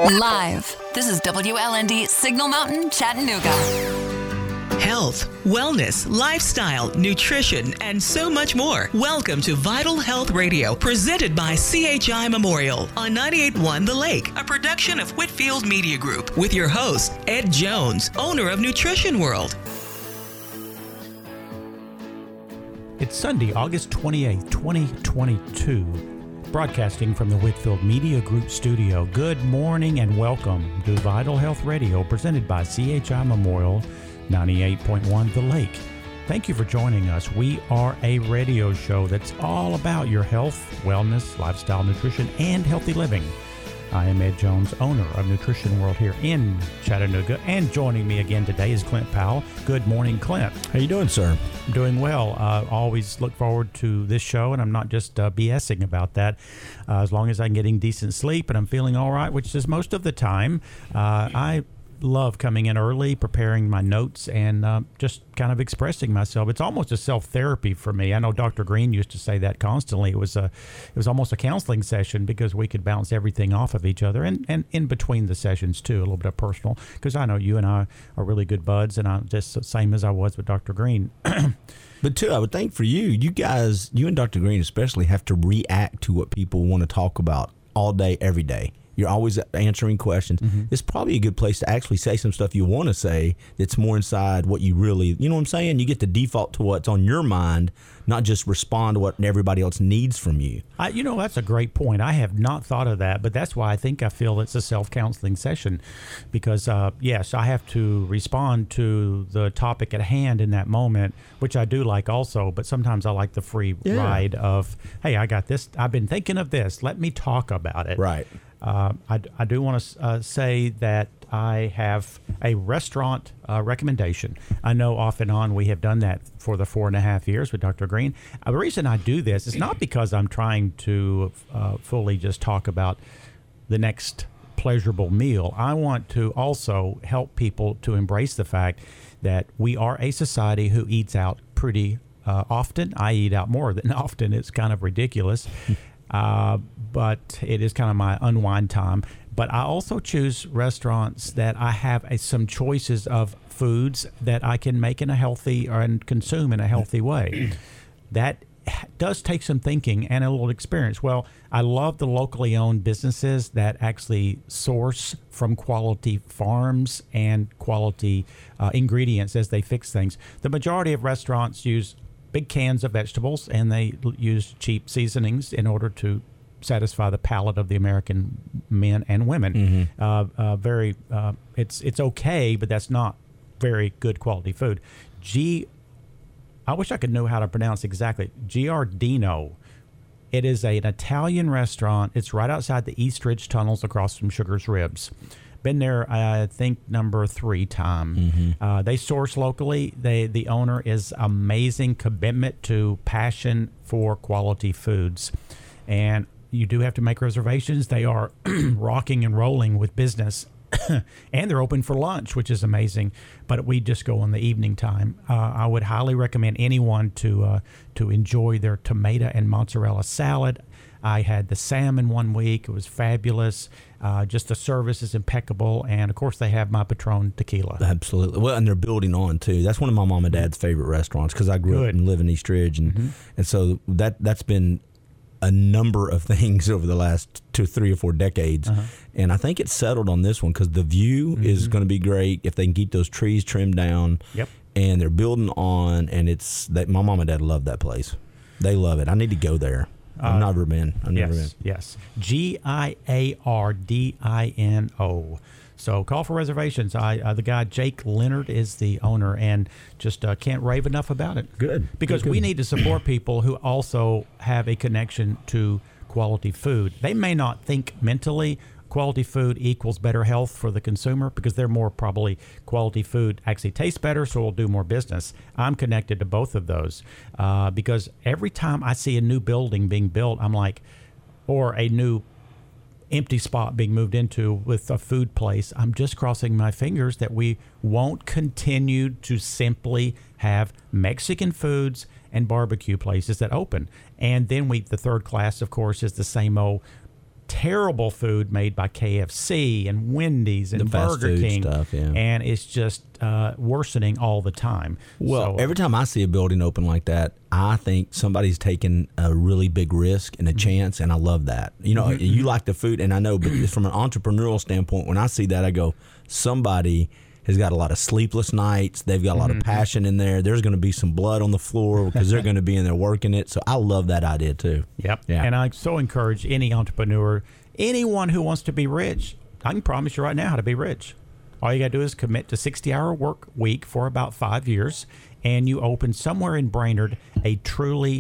Live. This is WLND Signal Mountain, Chattanooga. Health, wellness, lifestyle, nutrition, and so much more. Welcome to Vital Health Radio, presented by CHI Memorial on 98.1 The Lake, a production of Whitfield Media Group, with your host, Ed Jones, owner of Nutrition World. It's Sunday, August 28th, 2022. Broadcasting from the Whitfield Media Group studio. Good morning and welcome to Vital Health Radio, presented by CHI Memorial, 98.1 The Lake. Thank you for joining us. We are a radio show that's all about your health, wellness, lifestyle, nutrition, and healthy living. I am Ed Jones, owner of Nutrition World here in Chattanooga, and joining me again today is Clint Powell. Good morning, Clint. How you doing, sir? I'm doing well. Always look forward to this show, and I'm not just BSing about that. As long as I'm getting decent sleep and I'm feeling all right, which is most of the time, I love coming in early, preparing my notes, and just kind of expressing myself. It's almost a self-therapy for me. I know Dr. Green used to say that constantly. It was almost a counseling session because we could bounce everything off of each other, and in between the sessions too, a little bit of personal, because I know you and I are really good buds, and I'm just the same as I was with Dr. Green. But too, I would think for you guys, you and Dr. Green especially, have to react to what people want to talk about all day, every day. You're always answering questions. Mm-hmm. It's probably a good place to actually say some stuff you want to say that's more inside what you really, you know what I'm saying? You get to default to what's on your mind, not just respond to what everybody else needs from you. That's a great point. I have not thought of that, but that's why I feel it's a self-counseling session, because, yes, I have to respond to the topic at hand in that moment, which I do like also, but sometimes I like the free ride of, hey, I got this. I've been thinking of this. Let me talk about it. Right. I do want to say that I have a restaurant recommendation. I know off and on we have done that for the 4.5 years with Dr. Green. The reason I do this is not because I'm trying to fully just talk about the next pleasurable meal. I want to also help people to embrace the fact that we are a society who eats out pretty often. I eat out more than often. It's kind of ridiculous. But it is kind of my unwind time. But I also choose restaurants that I have some choices of foods that I can make in a healthy and consume in a healthy way. That does take some thinking and a little experience. Well, I love the locally owned businesses that actually source from quality farms and quality ingredients as they fix things. The majority of restaurants use big cans of vegetables, and they use cheap seasonings in order to satisfy the palate of the American men and women. Mm-hmm. It's okay, but that's not very good quality food. I wish I could know how to pronounce exactly. Giardino. It is an Italian restaurant. It's right outside the East Ridge Tunnels across from Sugar's Ribs. Been there, I think, number 3 time. Mm-hmm. They source locally. The owner is amazing commitment to passion for quality foods. And you do have to make reservations. They are rocking and rolling with business. And they're open for lunch, which is amazing. But we just go in the evening time. I would highly recommend anyone to enjoy their tomato and mozzarella salad. I had the salmon one week. It was fabulous. Just the service is impeccable. And, of course, they have my Patron tequila. Absolutely. Well, and they're building on, too. That's one of my mom and dad's favorite restaurants because I grew up and live in East Ridge. And so that's been a number of things over the last 2, 3, or 4 decades. And I think it's settled on this one because the view is going to be great if they can keep those trees trimmed down. Yep. And they're building on, and my mom and dad love that place. They love it. I need to go there. I've never been. Yes. Giardino. So call for reservations. The guy, Jake Leonard, is the owner, and just can't rave enough about it. Good. Because we need to support people who also have a connection to quality food. They may not think mentally quality food equals better health for the consumer because they're more probably quality food actually tastes better, so we'll do more business. I'm connected to both of those because every time I see a new building being built, I'm like, or a new empty spot being moved into with a food place, I'm just crossing my fingers that we won't continue to simply have Mexican foods and barbecue places that open. And then the third class, of course, is the same old terrible food made by KFC and Wendy's and The fast Burger food King stuff, yeah. and it's just worsening all the time. Well, So, every time I see a building open like that, I think somebody's taking a really big risk and a chance, and I love that. You know, you like the food, and I know, but from an entrepreneurial standpoint, when I see that, I go, somebody has got a lot of sleepless nights. They've got a lot of passion in there. There's going to be some blood on the floor because they're going to be in there working it. So I love that idea too. Yep. Yeah. And I so encourage any entrepreneur, anyone who wants to be rich. I can promise you right now how to be rich. All you got to do is commit to 60-hour work week for about 5 years, and you open somewhere in Brainerd a truly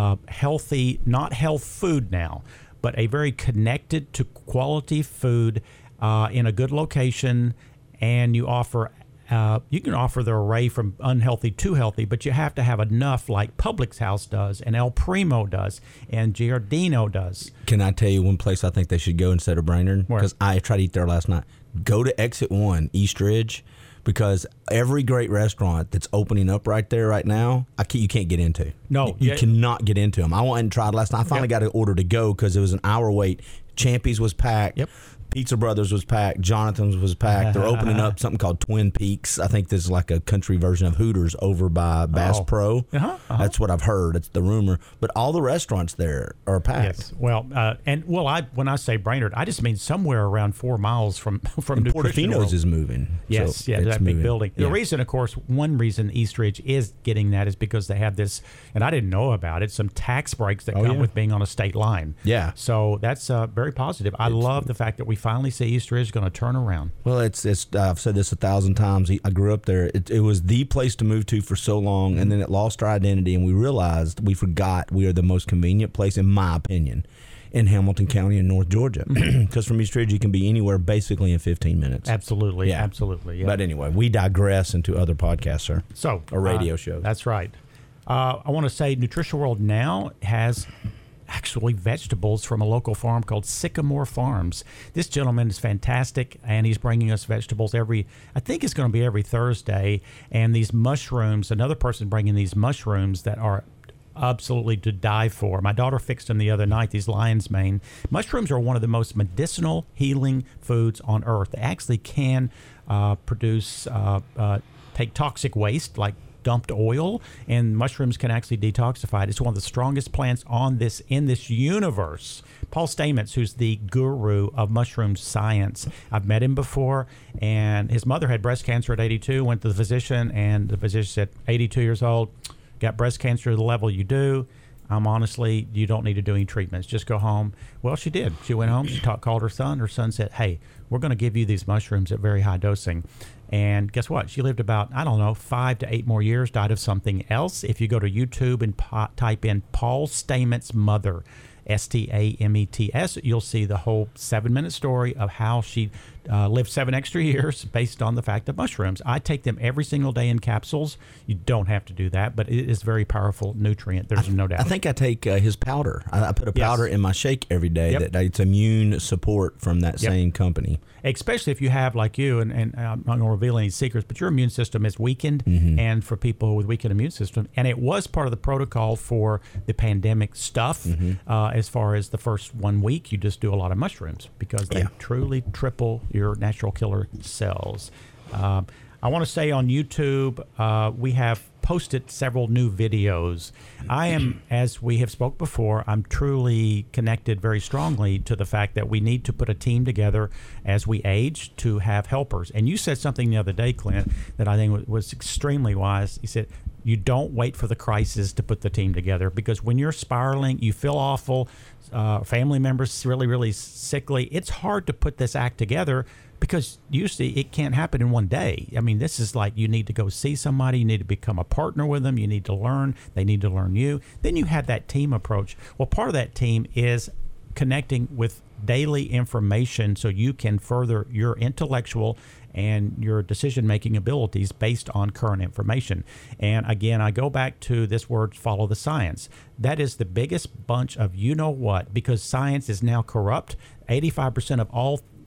healthy, not health food now, but a very connected to quality food in a good location. And you offer, you can offer the array from unhealthy to healthy, but you have to have enough like Publix House does, and El Primo does, and Giardino does. Can I tell you one place I think they should go instead of Brainerd? Where? Because I tried to eat there last night. Go to Exit 1, East Ridge, because every great restaurant that's opening up right there right now, you can't get into. No. You cannot get into them. I went and tried last night. I finally got an order to go because it was an hour wait. Champy's was packed. Yep. Pizza Brothers was packed. Jonathan's was packed. They're opening up something called Twin Peaks. I think this is like a country version of Hooters over by Bass Pro. That's what I've heard. It's the rumor. But all the restaurants there are packed. Yes. Well, when I say Brainerd, I just mean somewhere around 4 miles from Nutrition Portofino's World. is moving. Yes, So yeah, it's that big moving. building. Yeah. The reason, of course, one reason East Ridge is getting that is because they have this, and I didn't know about it, some tax breaks that come with being on a state line. Yeah. So that's very positive. I love the fact that we finally see East Ridge going to turn around. Well, it's I've said this 1,000 times. I grew up there. It was the place to move to for so long, and then it lost our identity, and we realized we forgot we are the most convenient place, in my opinion, in Hamilton County in North Georgia. Because from East Ridge, you can be anywhere basically in 15 minutes. Absolutely. Yeah. Absolutely. Yeah. But anyway, we digress into other podcasts, sir. So or radio shows. That's right. I want to say Nutrition World now has actually vegetables from a local farm called Sycamore Farms. This gentleman is fantastic, and he's bringing us vegetables I think it's going to be every Thursday. And these mushrooms, another person bringing these mushrooms that are absolutely to die for. My daughter fixed them the other night, these lion's mane. Mushrooms are one of the most medicinal healing foods on earth. They actually can take toxic waste like dumped oil, and mushrooms can actually detoxify it. It's one of the strongest plants in this universe. Paul Stamets, who's the guru of mushroom science, I've met him before, and his mother had breast cancer at 82, went to the physician, and the physician said, 82 years old, got breast cancer to the level you do. Honestly, you don't need to do any treatments. Just go home. Well, she did. She went home. She called her son. Her son said, hey, we're going to give you these mushrooms at very high dosing. And guess what? She lived about, 5 to 8 more years, died of something else. If you go to YouTube and type in Paul Stamets' mother, Stamets, you'll see the whole 7-minute story of how she lived 7 extra years based on the fact of mushrooms. I take them every single day in capsules. You don't have to do that, but it is a very powerful nutrient. There's no doubt. I think I take his powder. I put a powder in my shake every day. Yep. That it's immune support from that same company. Especially if you have, like you, and I'm not going to reveal any secrets, but your immune system is weakened, and for people with weakened immune system, and it was part of the protocol for the pandemic stuff. As far as the first 1 week, you just do a lot of mushrooms because they truly triple your natural killer cells. I want to say on YouTube, we have posted several new videos. I am, as we have spoke before, I'm truly connected very strongly to the fact that we need to put a team together as we age to have helpers. And you said something the other day, Clint, that I think was extremely wise. You said, you don't wait for the crisis to put the team together, because when you're spiraling, you feel awful, family members really, really sickly. It's hard to put this act together because usually it can't happen in one day. I mean, this is like you need to go see somebody. You need to become a partner with them. You need to learn. They need to learn you. Then you have that team approach. Well, part of that team is connecting with daily information so you can further your intellectual and your decision-making abilities based on current information. And again, I go back to this word, follow the science. That is the biggest bunch of you-know-what, because science is now corrupt. 85% of all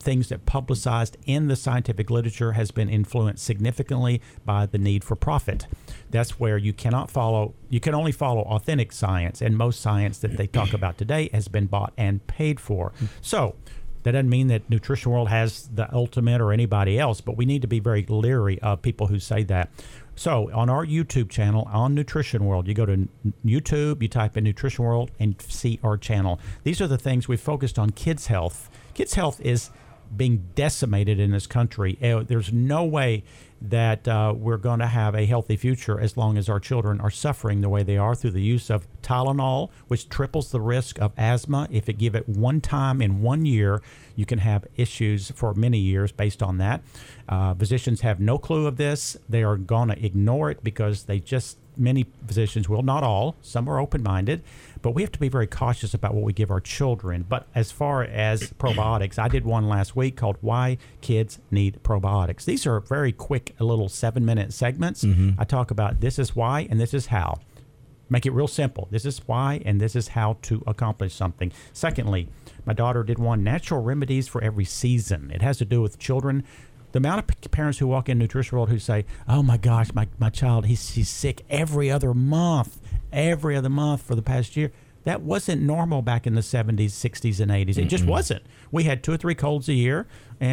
things that publicized in the scientific literature has been influenced significantly by the need for profit. That's where you can only follow authentic science, and most science that they talk about today has been bought and paid for. So that doesn't mean that Nutrition World has the ultimate or anybody else, but we need to be very leery of people who say that. So on our YouTube channel, on Nutrition World, you go to YouTube, you type in Nutrition World, and see our channel. These are the things we focused on. Kids' health. Kids' health is being decimated in this country. There's no way that we're going to have a healthy future as long as our children are suffering the way they are through the use of Tylenol, which triples the risk of asthma. If you give it one time in 1 year, you can have issues for many years based on that. Physicians have no clue of this. They are going to ignore it because many physicians will, not all, some are open-minded, but we have to be very cautious about what we give our children. But as far as probiotics, I did one last week called Why Kids Need Probiotics. These are very quick, little 7-minute segments. I talk about this is why and this is how. Make it real simple. This is why and this is how to accomplish something. Secondly, my daughter did one, Natural Remedies for Every Season. It has to do with children. The amount of parents who walk in Nutrition World who say, oh my gosh, my child, he's sick every other month for the past year. That wasn't normal back in the 70s, 60s, and 80s. It just wasn't. We had 2 or 3 colds a year,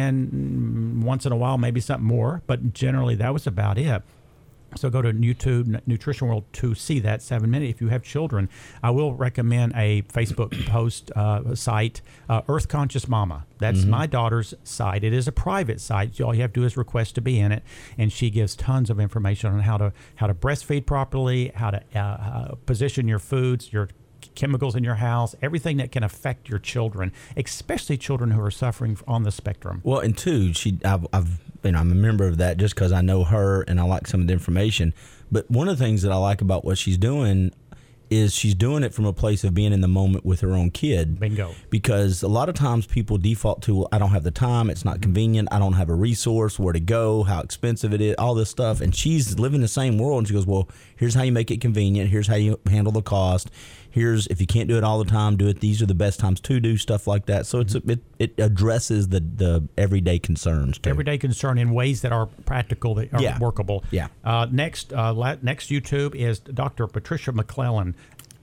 and once in a while maybe something more, but generally that was about it. So go to YouTube, Nutrition World, to see that 7-minute. If you have children, I will recommend a Facebook post site, Earth Conscious Mama. That's my daughter's site. It is a private site. All you have to do is request to be in it, and she gives tons of information on how to breastfeed properly, how to position your foods, your chemicals in your house, everything that can affect your children, especially children who are suffering on the spectrum. Well, and two, I'm a member of that just because I know her and I like some of the information. But one of the things that I like about what she's doing is she's doing it from a place of being in the moment with her own kid. Bingo. Because a lot of times people default to, well, I don't have the time, it's not convenient, I don't have a resource, where to go, how expensive it is, all this stuff. And she's living the same world, and she goes, well, here's how you make it convenient, here's how you handle the cost, here's, if you can't do it all the time, do it, these are the best times to do stuff like that. So it addresses the everyday concerns too. Everyday concern in ways that are practical, that are workable. Yeah. Next YouTube is Dr. Patricia McClellan,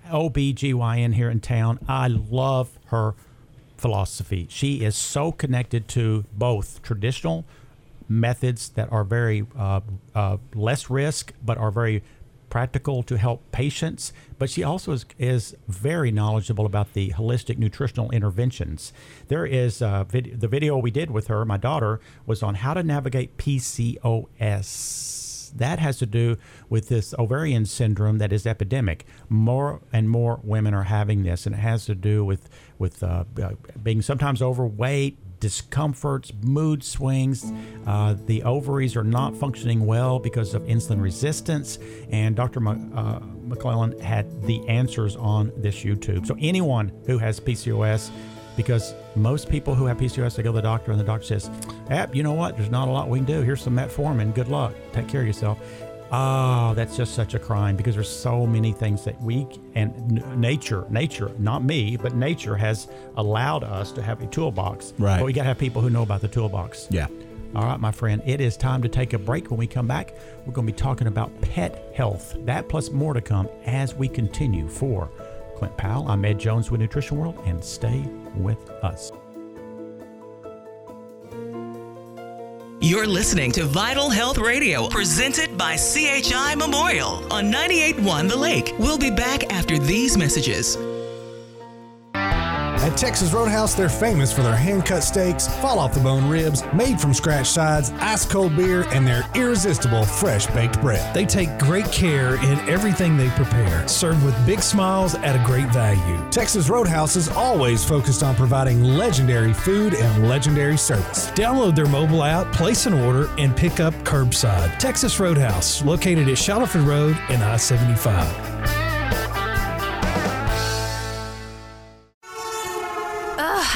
OBGYN here in town. I love her philosophy. She is so connected to both traditional methods that are very less risk but are very practical to help patients, but she also is very knowledgeable about the holistic nutritional interventions. There is the video we did with her, my daughter, was on how to navigate PCOS. That has to do with this ovarian syndrome that is epidemic. More and more women are having this, and it has to do with being sometimes overweight, discomforts, mood swings. The ovaries are not functioning well because of insulin resistance, and Dr. McClellan had the answers on this YouTube. So anyone who has PCOS, because most people who have PCOS, they go to the doctor and the doctor says, you know what, there's not a lot we can do. Here's some metformin. Good luck. Take care of yourself. Oh, that's just such a crime, because there's so many things that nature, not me, but nature has allowed us to have a toolbox. Right. But we got to have people who know about the toolbox. Yeah. All right, my friend, it is time to take a break. When we come back, we're going to be talking about pet health. That plus more to come as we continue. For Clint Powell, I'm Ed Jones with Nutrition World, and stay with us. You're listening to Vital Health Radio, presented by CHI Memorial on 98.1 The Lake. We'll be back after these messages. At Texas Roadhouse, they're famous for their hand-cut steaks, fall-off-the-bone ribs, made-from-scratch sides, ice-cold beer, and their irresistible fresh-baked bread. They take great care in everything they prepare, served with big smiles at a great value. Texas Roadhouse is always focused on providing legendary food and legendary service. Download their mobile app, place an order, and pick up curbside. Texas Roadhouse, located at Shuttleford Road and I-75.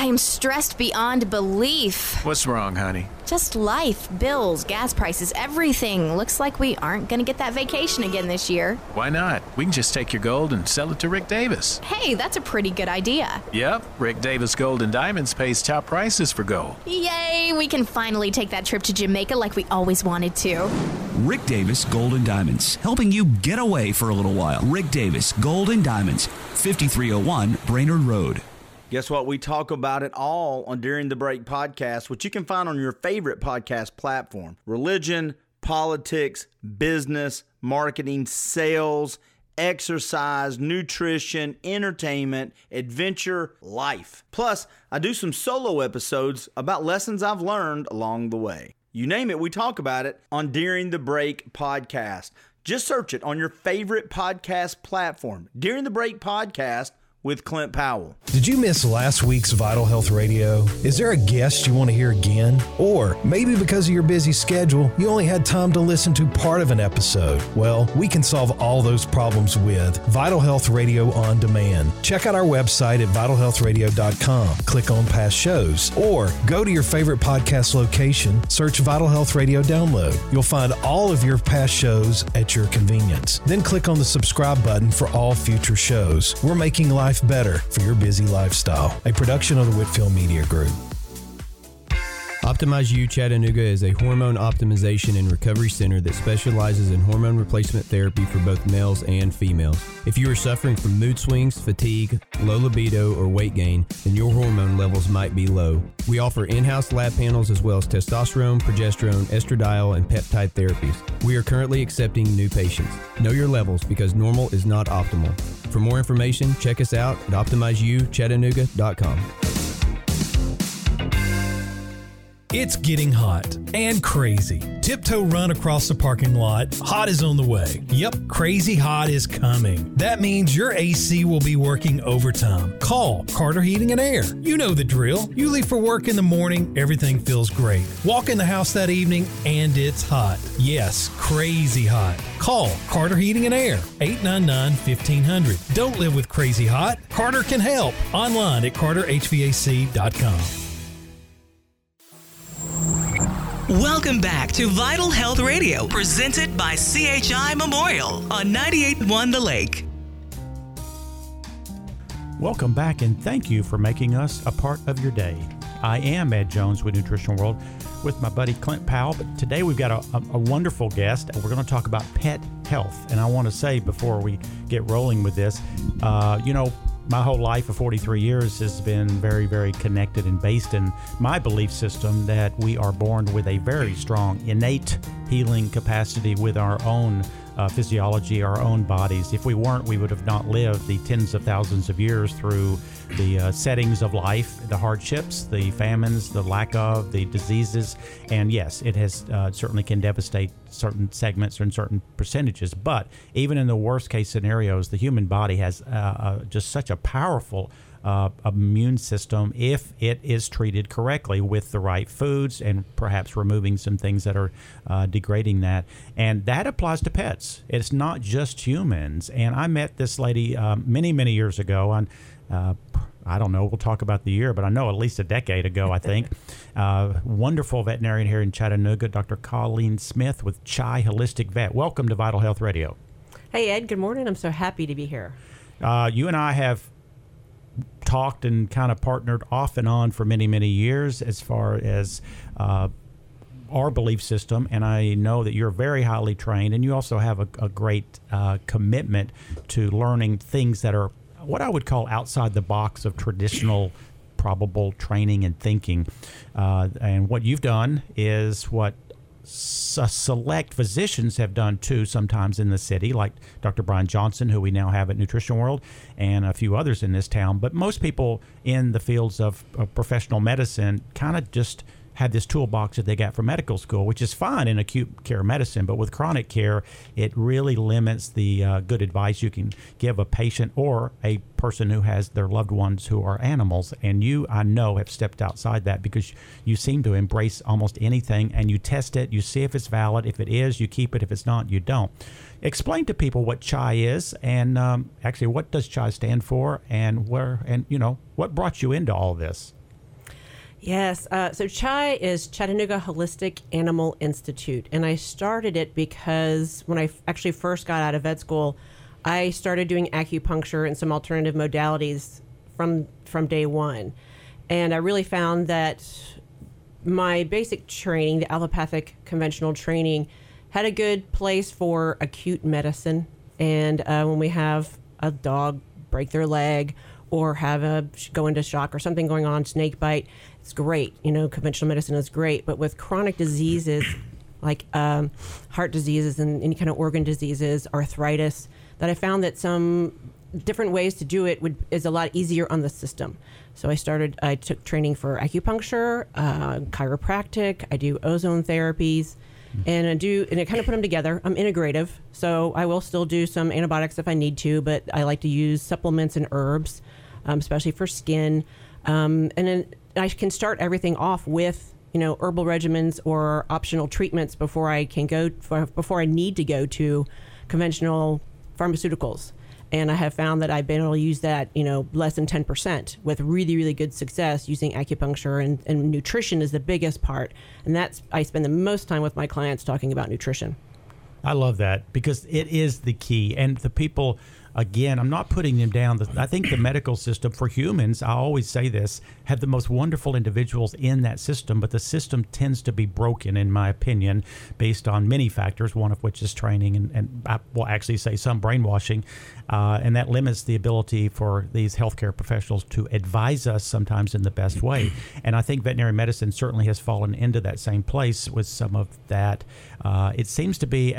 I am stressed beyond belief. What's wrong, honey? Just life, bills, gas prices, everything. Looks like we aren't going to get that vacation again this year. Why not? We can just take your gold and sell it to Rick Davis. Hey, that's a pretty good idea. Yep, Rick Davis Gold and Diamonds pays top prices for gold. Yay, we can finally take that trip to Jamaica like we always wanted to. Rick Davis Gold and Diamonds, helping you get away for a little while. Rick Davis Gold and Diamonds, 5301 Brainerd Road. Guess what? We talk about it all on During the Break podcast, which you can find on your favorite podcast platform. Religion, politics, business, marketing, sales, exercise, nutrition, entertainment, adventure, life. Plus, I do some solo episodes about lessons I've learned along the way. You name it, we talk about it on During the Break podcast. Just search it on your favorite podcast platform. During the Break podcast with Clint Powell. Did you miss last week's Vital Health Radio? Is there a guest you want to hear again? Or maybe because of your busy schedule, you only had time to listen to part of an episode? Well, we can solve all those problems with Vital Health Radio On Demand. Check out our website at vitalhealthradio.com. Click on past shows or go to your favorite podcast location, search Vital Health Radio Download. You'll find all of your past shows at your convenience. Then click on the subscribe button for all future shows. We're making life better for your busy lifestyle. A production of the Whitfield Media Group. Optimize U Chattanooga is a hormone optimization and recovery center that specializes in hormone replacement therapy for both males and females. If you are suffering from mood swings, fatigue, low libido, or weight gain, then your hormone levels might be low. We offer in-house lab panels as well as testosterone, progesterone, estradiol, and peptide therapies. We are currently accepting new patients. Know your levels because normal is not optimal. For more information, check us out at OptimizeUChattanooga.com. It's getting hot and crazy. Tiptoe Run across the parking lot. Hot is on the way. Yep, crazy hot is coming. That means your AC will be working overtime. Call Carter Heating and Air. You know the drill. You leave for work in the morning, everything feels great. Walk in the house that evening, and it's hot. Yes, crazy hot. Call Carter Heating and Air, 899-1500. Don't live with crazy hot. Carter can help. Online at carterhvac.com. Welcome back to Vital Health Radio, presented by CHI Memorial on 98.1 The Lake. Welcome back, and thank you for making us a part of your day. I am Ed Jones with Nutrition World with my buddy Clint Powell, but today we've got a wonderful guest. We're going to talk about pet health, and I want to say before we get rolling with this, my whole life of 43 years has been very, very connected and based in my belief system that we are born with a very strong innate healing capacity with our own physiology, our own bodies. If we weren't, we would have not lived the tens of thousands of years through the settings of life, the hardships, the famines, the lack of, the diseases. And yes, it has certainly can devastate certain segments and certain percentages. But even in the worst case scenarios, the human body has just such a powerful immune system if it is treated correctly with the right foods and perhaps removing some things that are degrading that. And that applies to pets. It's not just humans. And I met this lady many, many years ago on I don't know, we'll talk about the year, but I know at least a decade ago, I think. Wonderful veterinarian here in Chattanooga, Dr. Colleen Smith with Chai Holistic Vet. Welcome to Vital Health Radio. Hey, Ed. Good morning. I'm so happy to be here. You and I have talked and kind of partnered off and on for many, many years as far as our belief system, and I know that you're very highly trained, and you also have a great commitment to learning things that are what I would call outside the box of traditional probable training and thinking. And what you've done is what select physicians have done too sometimes in the city, like Dr. Brian Johnson, who we now have at Nutrition World, and a few others in this town. But most people in the fields of professional medicine kind of just had this toolbox that they got from medical school, which is fine in acute care medicine, but with chronic care, it really limits the good advice you can give a patient or a person who has their loved ones who are animals. And you, I know, have stepped outside that because you seem to embrace almost anything and you test it, you see if it's valid. If it is, you keep it. If it's not, you don't. Explain to people what CHAI is and actually what does CHAI stand for and what brought you into all this? Yes. So CHAI is Chattanooga Holistic Animal Institute. And I started it because when I actually first got out of vet school, I started doing acupuncture and some alternative modalities from day one. And I really found that my basic training, the allopathic conventional training, had a good place for acute medicine. And when we have a dog break their leg or go into shock or something going on, snake bite, it's great. Conventional medicine is great. But with chronic diseases like heart diseases and any kind of organ diseases, arthritis, that I found that some different ways to do it is a lot easier on the system. So I took training for acupuncture, chiropractic, I do ozone therapies, and I kind of put them together. I'm integrative, so I will still do some antibiotics if I need to, but I like to use supplements and herbs, especially for skin. And then I can start everything off with, herbal regimens or optional treatments before I need to go to conventional pharmaceuticals. And I have found that I've been able to use that, less than 10% with really, really good success using acupuncture, and nutrition is the biggest part. And I spend the most time with my clients talking about nutrition. I love that because it is the key. And the people, again, I'm not putting them down. I think the medical system for humans, I always say this, have the most wonderful individuals in that system, but the system tends to be broken, in my opinion, based on many factors, one of which is training and I will actually say some brainwashing. And that limits the ability for these healthcare professionals to advise us sometimes in the best way. And I think veterinary medicine certainly has fallen into that same place with some of that. It seems to be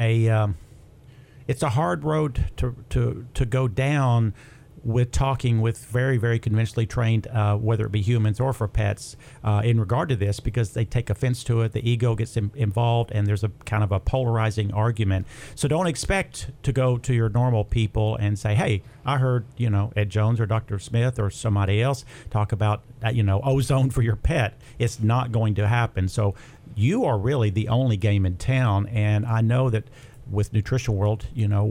it's a hard road to go down with talking with very, very conventionally trained, whether it be humans or for pets, in regard to this, because they take offense to it. The ego gets involved, and there's a kind of a polarizing argument. So don't expect to go to your normal people and say, hey, I heard, Ed Jones or Dr. Smith or somebody else talk about, ozone for your pet. It's not going to happen. So you are really the only game in town. And I know that with Nutrition World,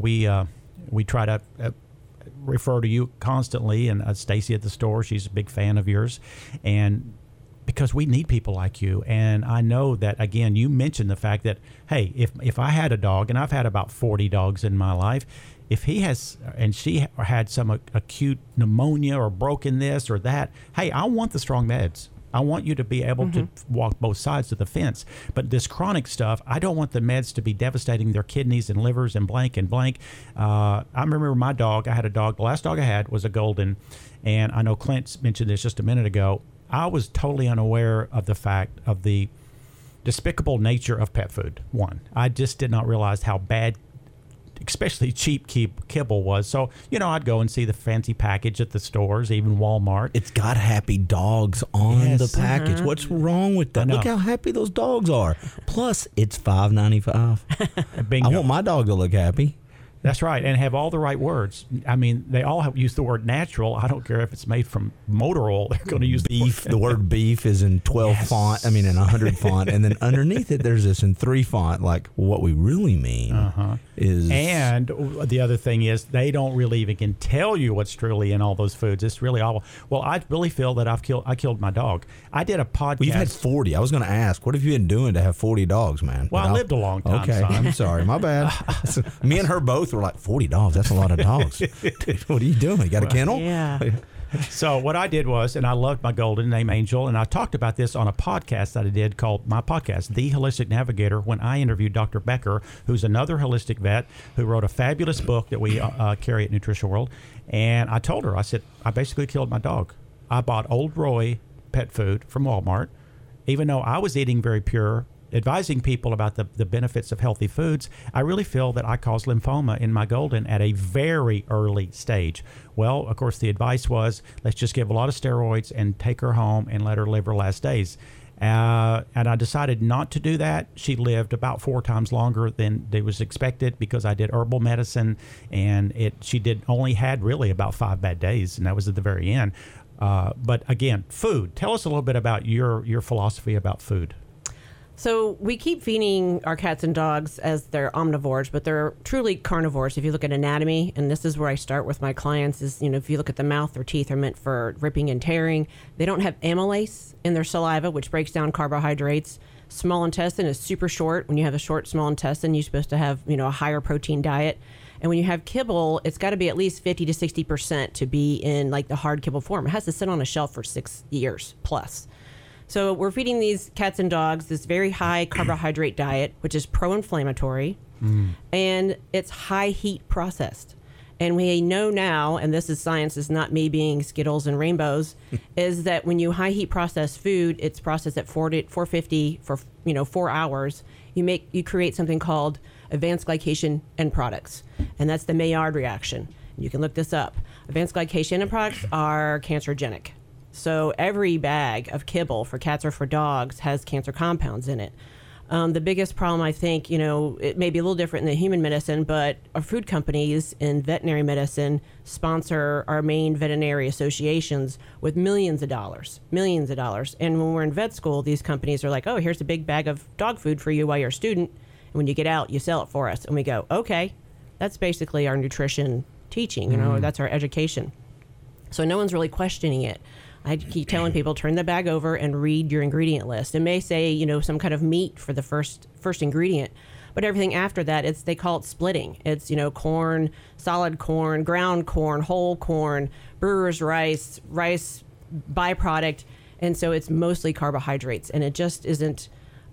we try to refer to you constantly, and Stacy at the store, she's a big fan of yours, and because we need people like you. And I know that, again, you mentioned the fact that, hey, if I had a dog, and I've had about 40 dogs in my life, if he has and she had some acute pneumonia or broken this or that, hey, I want the strong meds. I want you to be able to walk both sides of the fence. But this chronic stuff, I don't want the meds to be devastating their kidneys and livers and blank and blank. I remember my dog. I had a dog. The last dog I had was a Golden. And I know Clint mentioned this just a minute ago. I was totally unaware of the fact of the despicable nature of pet food. One, I just did not realize how bad, especially cheap kibble was. So, I'd go and see the fancy package at the stores, even Walmart. It's got happy dogs on the package. What's wrong with that? Look how happy those dogs are. Plus, it's $5.95. I want my dog to look happy. That's right, and have all the right words. I mean, they all use the word natural. I don't care if it's made from motor oil. They're going to use beef. The word beef is in 12 font. I mean, in 100 font, and then underneath it, there's this in 3 font. Like, what we really mean is. And the other thing is, they don't really even can tell you what's truly in all those foods. It's really awful. Well, I really feel that I killed my dog. I did a podcast. Well, you've had 40. I was going to ask, what have you been doing to have 40 dogs, man? Well, I lived a long time. Okay, son. I'm sorry, my bad. Me and her both were like, 40 dogs, that's a lot of dogs. Dude, what are you doing? You got a kennel? Yeah. So what I did was, and I loved my Golden named Angel, and I talked about this on a podcast that I did called my podcast, The Holistic Navigator, when I interviewed Dr. Becker, who's another holistic vet who wrote a fabulous book that we carry at Nutrition World. And I told her, I said, I basically killed my dog. I bought Old Roy pet food from Walmart, even though I was eating very pure, advising people about the benefits of healthy foods. I really feel that I caused lymphoma in my Golden at a very early stage. Well, of course, the advice was, let's just give a lot of steroids and take her home and let her live her last days. And I decided not to do that. She lived about 4 times longer than it was expected because I did herbal medicine, and she only had really about 5 bad days, and that was at the very end. But again, food. Tell us a little bit about your philosophy about food. So we keep feeding our cats and dogs as they're omnivores, but they're truly carnivores. If you look at anatomy, and this is where I start with my clients, is, if you look at the mouth, their teeth are meant for ripping and tearing. They don't have amylase in their saliva, which breaks down carbohydrates. Small intestine is super short. When you have a short small intestine, you're supposed to have, a higher protein diet. And when you have kibble, it's got to be at least 50 to 60% to be in like the hard kibble form. It has to sit on a shelf for 6 years plus. So we're feeding these cats and dogs this very high carbohydrate diet, which is pro-inflammatory, and it's high heat processed. And we know now, and this is science, is not me being Skittles and rainbows, is that when you high heat process food, it's processed at 450 for 4 hours. You create something called advanced glycation end products, and that's the Maillard reaction. You can look this up. Advanced glycation end products are cancerogenic. So every bag of kibble for cats or for dogs has cancer compounds in it. The biggest problem, I think, it may be a little different in the human medicine, but our food companies in veterinary medicine sponsor our main veterinary associations with millions of dollars. And when we're in vet school, these companies are like, oh, here's a big bag of dog food for you while you're a student. And when you get out, you sell it for us. And we go, okay, that's basically our nutrition teaching, that's our education. So no one's really questioning it. I keep telling people, turn the bag over and read your ingredient list. It may say, some kind of meat for the first ingredient, but everything after that, they call it splitting. It's, corn, solid corn, ground corn, whole corn, brewer's rice byproduct. And so it's mostly carbohydrates, and it just isn't,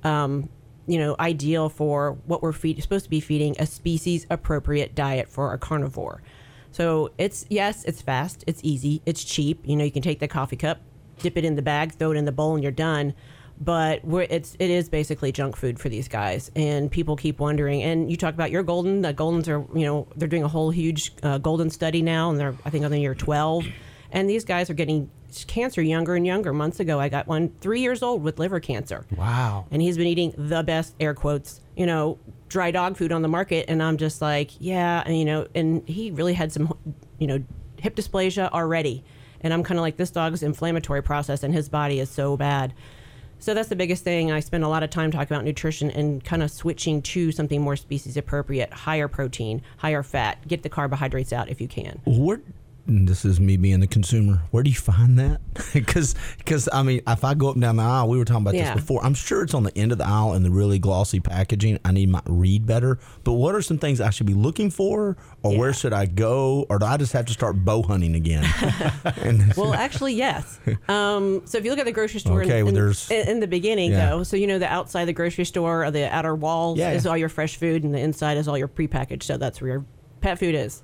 ideal for what we're supposed to be feeding a species appropriate diet for a carnivore. So it's fast, it's easy, it's cheap. You can take the coffee cup, dip it in the bag, throw it in the bowl, and you're done. But it is basically junk food for these guys, and people keep wondering. And you talk about your golden. The goldens are, they're doing a whole huge golden study now, and they're, I think, on the year 12. And these guys are getting cancer younger and younger. Months ago, I got one 3 years old with liver cancer. Wow! And he's been eating the best, air quotes, dry dog food on the market, and I'm just like, yeah, and he really had some, hip dysplasia already, and I'm kind of like, this dog's inflammatory process and his body is so bad. So that's the biggest thing. I spend a lot of time talking about nutrition and kind of switching to something more species appropriate, higher protein, higher fat, get the carbohydrates out if you can. This is me being the consumer. Where do you find that? Because I mean, if I go up and down the aisle, we were talking about this before. I'm sure it's on the end of the aisle in the really glossy packaging. I need my read better. But what are some things I should be looking for, or where should I go, or do I just have to start bow hunting again? Well, actually, yes. So if you look at the grocery store, in the beginning, though, so the outside of the grocery store or the outer walls is all your fresh food, and the inside is all your prepackaged. So that's where your pet food is.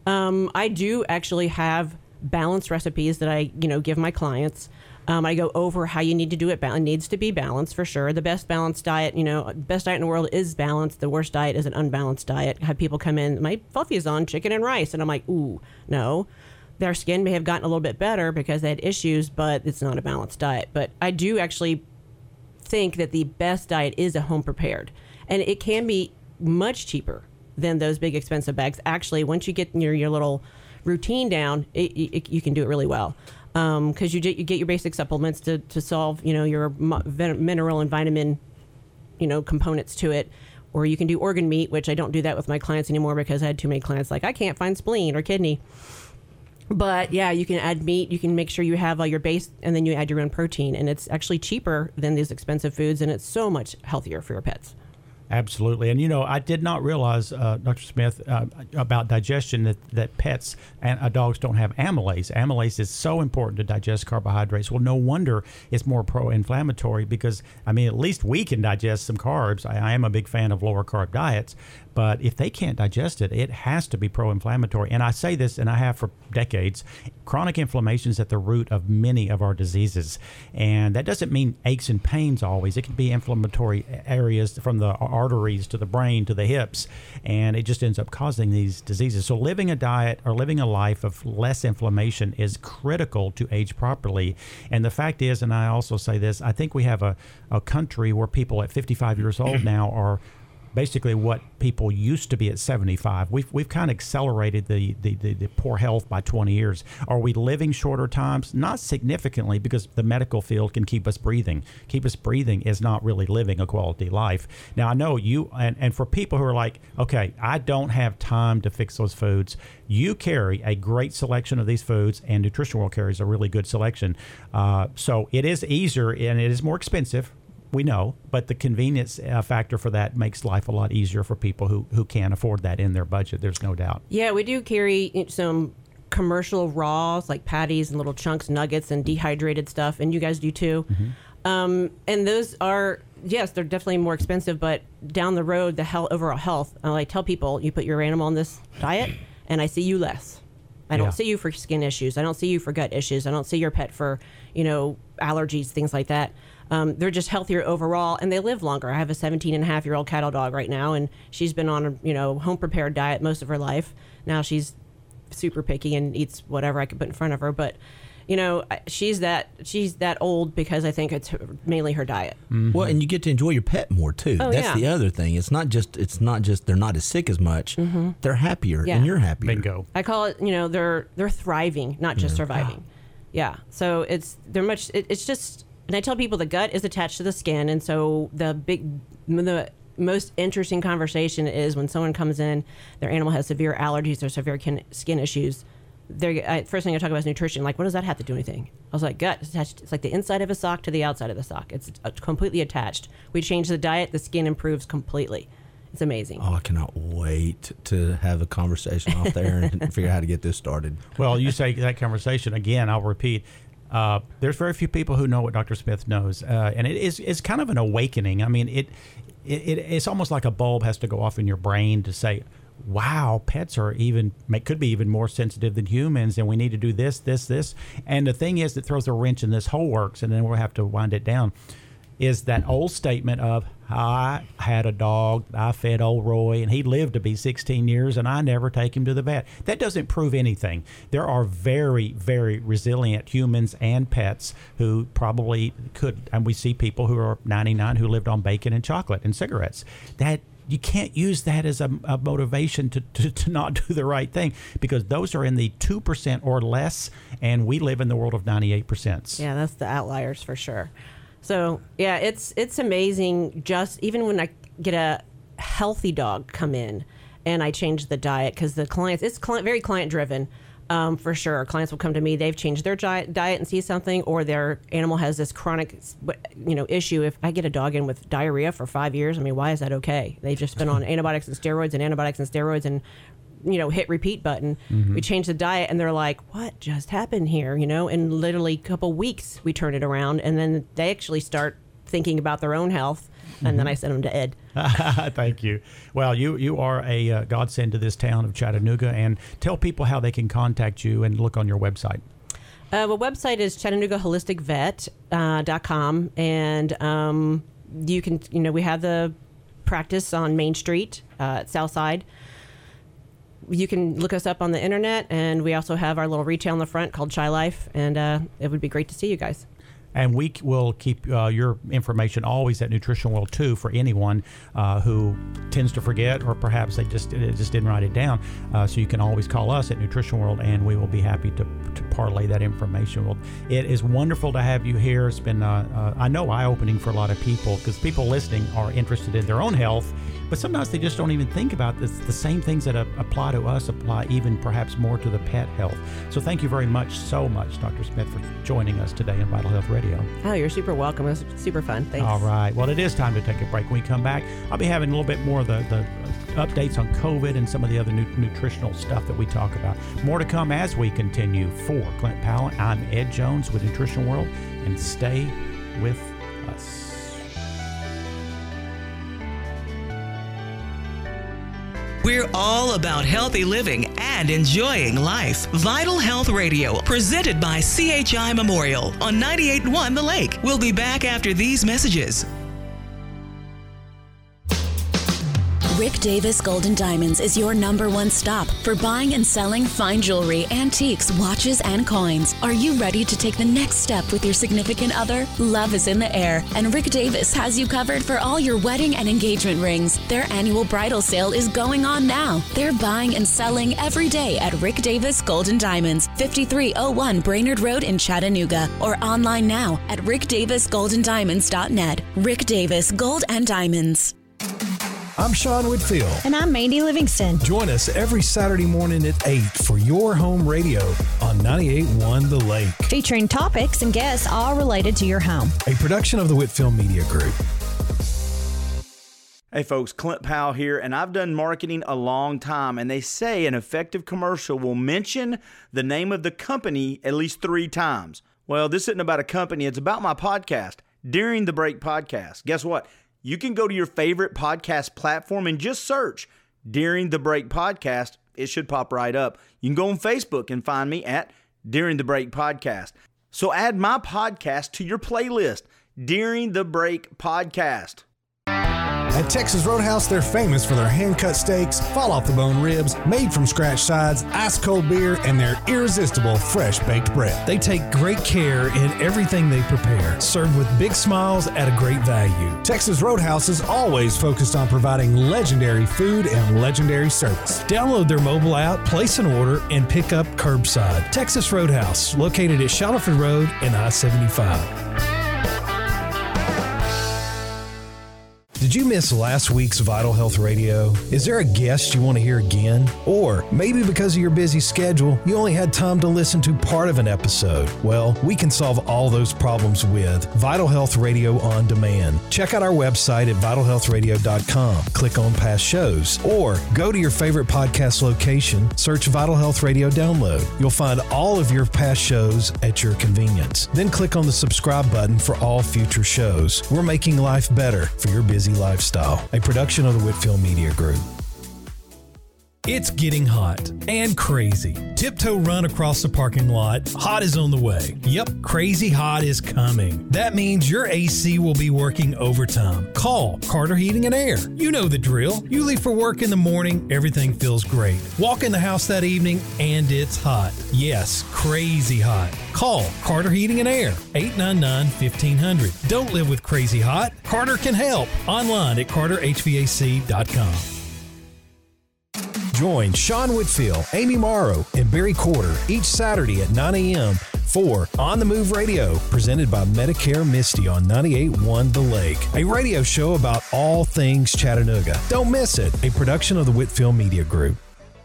I do actually have balanced recipes that I, give my clients. I go over how you need to do it. It needs to be balanced for sure. The best balanced diet, best diet in the world is balanced. The worst diet is an unbalanced diet. I have people come in, my Fluffy is on chicken and rice. And I'm like, ooh, no. Their skin may have gotten a little bit better because they had issues, but it's not a balanced diet. But I do actually think that the best diet is a home prepared. And it can be much cheaper than those big expensive bags. Actually, once you get your little routine down, you can do it really well. Because you get your basic supplements to solve, your mineral and vitamin, components to it. Or you can do organ meat, which I don't do that with my clients anymore because I had too many clients like, I can't find spleen or kidney. But yeah, you can add meat. You can make sure you have all your base, and then you add your own protein. And it's actually cheaper than these expensive foods, and it's so much healthier for your pets. Absolutely. And, I did not realize, Dr. Smith, about digestion, that pets and dogs don't have amylase. Amylase is so important to digest carbohydrates. Well, no wonder it's more pro-inflammatory because, at least we can digest some carbs. I am a big fan of lower carb diets. But if they can't digest it, it has to be pro-inflammatory. And I say this, and I have for decades, chronic inflammation is at the root of many of our diseases. And that doesn't mean aches and pains always. It can be inflammatory areas from the arteries to the brain to the hips. And it just ends up causing these diseases. So living a diet or living a life of less inflammation is critical to age properly. And the fact is, and I also say this, I think we have a country where people at 55 years old now are basically what people used to be at 75. We've kind of accelerated the poor health by 20 years. Are we living shorter times? Not significantly, because the medical field can keep us breathing. Keep us breathing is not really living a quality life. Now, I know you, and for people who are like, okay, I don't have time to fix those foods, you carry a great selection of these foods, and Nutrition World carries a really good selection. So it is easier and it is more expensive, we know, but the convenience factor for that makes life a lot easier for people who can't afford that in their budget. There's no doubt. Yeah, we do carry some commercial raws like patties and little chunks, nuggets, and dehydrated stuff, and you guys do too. And those are, yes, they're definitely more expensive, but down the road, the overall health, I tell people, you put your animal on this diet, and I see you less. I don't see you for skin issues. I don't see you for gut issues. I don't see your pet for, allergies, things like that. They're just healthier overall, and they live longer. I have a 17-and-a-half-year-old cattle dog right now, and she's been on a home-prepared diet most of her life. Now she's super picky and eats whatever I can put in front of her, but she's that old because I think it's mainly her diet. Well, and you get to enjoy your pet more too. That's the other thing. It's not just they're not as sick as much. They're happier, and you're happier. Bingo. I call it they're thriving, not just surviving. Yeah. So it's just, and I tell people the gut is attached to the skin, and so the most interesting conversation is when someone comes in, their animal has severe allergies or severe skin issues. First thing I talk about is nutrition. Like, what does that have to do with anything? I was like, gut is attached. It's like the inside of a sock to the outside of the sock. It's completely attached. We change the diet, the skin improves completely. It's amazing. Oh, I cannot wait to have a conversation off there and figure out how to get this started. Well, you say that conversation again. I'll repeat. There's very few people who know what Dr. Smith knows, and it's kind of an awakening. I mean, it's almost like a bulb has to go off in your brain to say, wow, pets are could be even more sensitive than humans, and we need to do this. And the thing is that throws a wrench in this whole works, and then we'll have to wind it down, is that old statement of, I had a dog, I fed old Roy, and he lived to be 16 years, and I never take him to the vet. That doesn't prove anything. There are very, very resilient humans and pets who probably could, and we see people who are 99 who lived on bacon and chocolate and cigarettes. That you can't use that as a motivation to not do the right thing, because those are in the 2% or less, and we live in the world of 98%. Yeah, that's the outliers for sure. So, yeah, it's amazing. Just even when I get a healthy dog come in and I change the diet, because the clients, it's very client-driven. For sure. Clients will come to me, they've changed their diet and see something, or their animal has this chronic, issue. If I get a dog in with diarrhea for 5 years, I mean, why is that okay? They've just been on antibiotics and steroids and hit repeat button. We change the diet and they're like, what just happened here? In literally a couple weeks, we turn it around, and then they actually start thinking about their own health. And then I send them to Ed. Thank you. Well, you are a godsend to this town of Chattanooga, and tell people how they can contact you and look on your website. The website is ChattanoogaHolisticVet.com, and you can, we have the practice on Main Street at Southside. You can look us up on the internet, and we also have our little retail in the front called Shy Life, and it would be great to see you guys. And we will keep your information always at Nutrition World too, for anyone who tends to forget, or perhaps it just didn't write it down. So you can always call us at Nutrition World, and we will be happy to parlay that information. Well, it is wonderful to have you here. It's been, I know, eye-opening for a lot of people, because people listening are interested in their own health, but sometimes they just don't even think about this. The same things that apply to us apply even perhaps more to the pet health. So thank you very much, so much, Dr. Smith, for joining us today on Vital Health Radio. Oh, you're super welcome. It was super fun. Thanks. All right. Well, it is time to take a break. When we come back, I'll be having a little bit more of the updates on COVID and some of the other nutritional stuff that we talk about. More to come as we continue. For Clint Powell, I'm Ed Jones with Nutrition World, and stay with us. We're all about healthy living and enjoying life. Vital Health Radio, presented by CHI Memorial on 98.1 The Lake. We'll be back after these messages. Rick Davis Gold and Diamonds is your #1 stop for buying and selling fine jewelry, antiques, watches, and coins. Are you ready to take the next step with your significant other? Love is in the air, and Rick Davis has you covered for all your wedding and engagement rings. Their annual bridal sale is going on now. They're buying and selling every day at Rick Davis Gold and Diamonds, 5301 Brainerd Road in Chattanooga, or online now at rickdavisgoldanddiamonds.net. Rick Davis Gold and Diamonds. I'm Sean Whitfield. And I'm Mandy Livingston. Join us every Saturday morning at 8 for Your Home Radio on 98.1 The Lake. Featuring topics and guests all related to your home. A production of the Whitfield Media Group. Hey folks, Clint Powell here, and I've done marketing a long time, and they say an effective commercial will mention the name of the company at least 3 times. Well, this isn't about a company, it's about my podcast, During the Break Podcast. Guess what? You can go to your favorite podcast platform and just search During the Break Podcast. It should pop right up. You can go on Facebook and find me at During the Break Podcast. So add my podcast to your playlist, During the Break Podcast. At Texas Roadhouse, they're famous for their hand-cut steaks, fall-off-the-bone ribs, made-from-scratch sides, ice-cold beer, and their irresistible fresh-baked bread. They take great care in everything they prepare, served with big smiles at a great value. Texas Roadhouse is always focused on providing legendary food and legendary service. Download their mobile app, place an order, and pick up curbside. Texas Roadhouse, located at Shuttleford Road and I-75. Did you miss last week's Vital Health Radio? Is there a guest you want to hear again? Or maybe because of your busy schedule, you only had time to listen to part of an episode? Well, we can solve all those problems with Vital Health Radio On Demand. Check out our website at vitalhealthradio.com. Click on past shows. Or go to your favorite podcast location, search Vital Health Radio Download. You'll find all of your past shows at your convenience. Then click on the subscribe button for all future shows. We're making life better for your busy lifestyle. A production of the Whitfield Media Group. It's getting hot and crazy. Tiptoe Run across the parking lot. Hot is on the way. Yep, crazy hot is coming. That means your AC will be working overtime. Call Carter Heating and Air. You know the drill. You leave for work in the morning, everything feels great. Walk in the house that evening, and it's hot. Yes, crazy hot. Call Carter Heating and Air, 899-1500. Don't live with crazy hot. Carter can help. Online at carterhvac.com. Join Sean Whitfield, Amy Morrow, and Barry Corder each Saturday at 9 a.m. for On the Move Radio, presented by Medicare Misty on 98.1 The Lake, a radio show about all things Chattanooga. Don't miss it, a production of the Whitfield Media Group.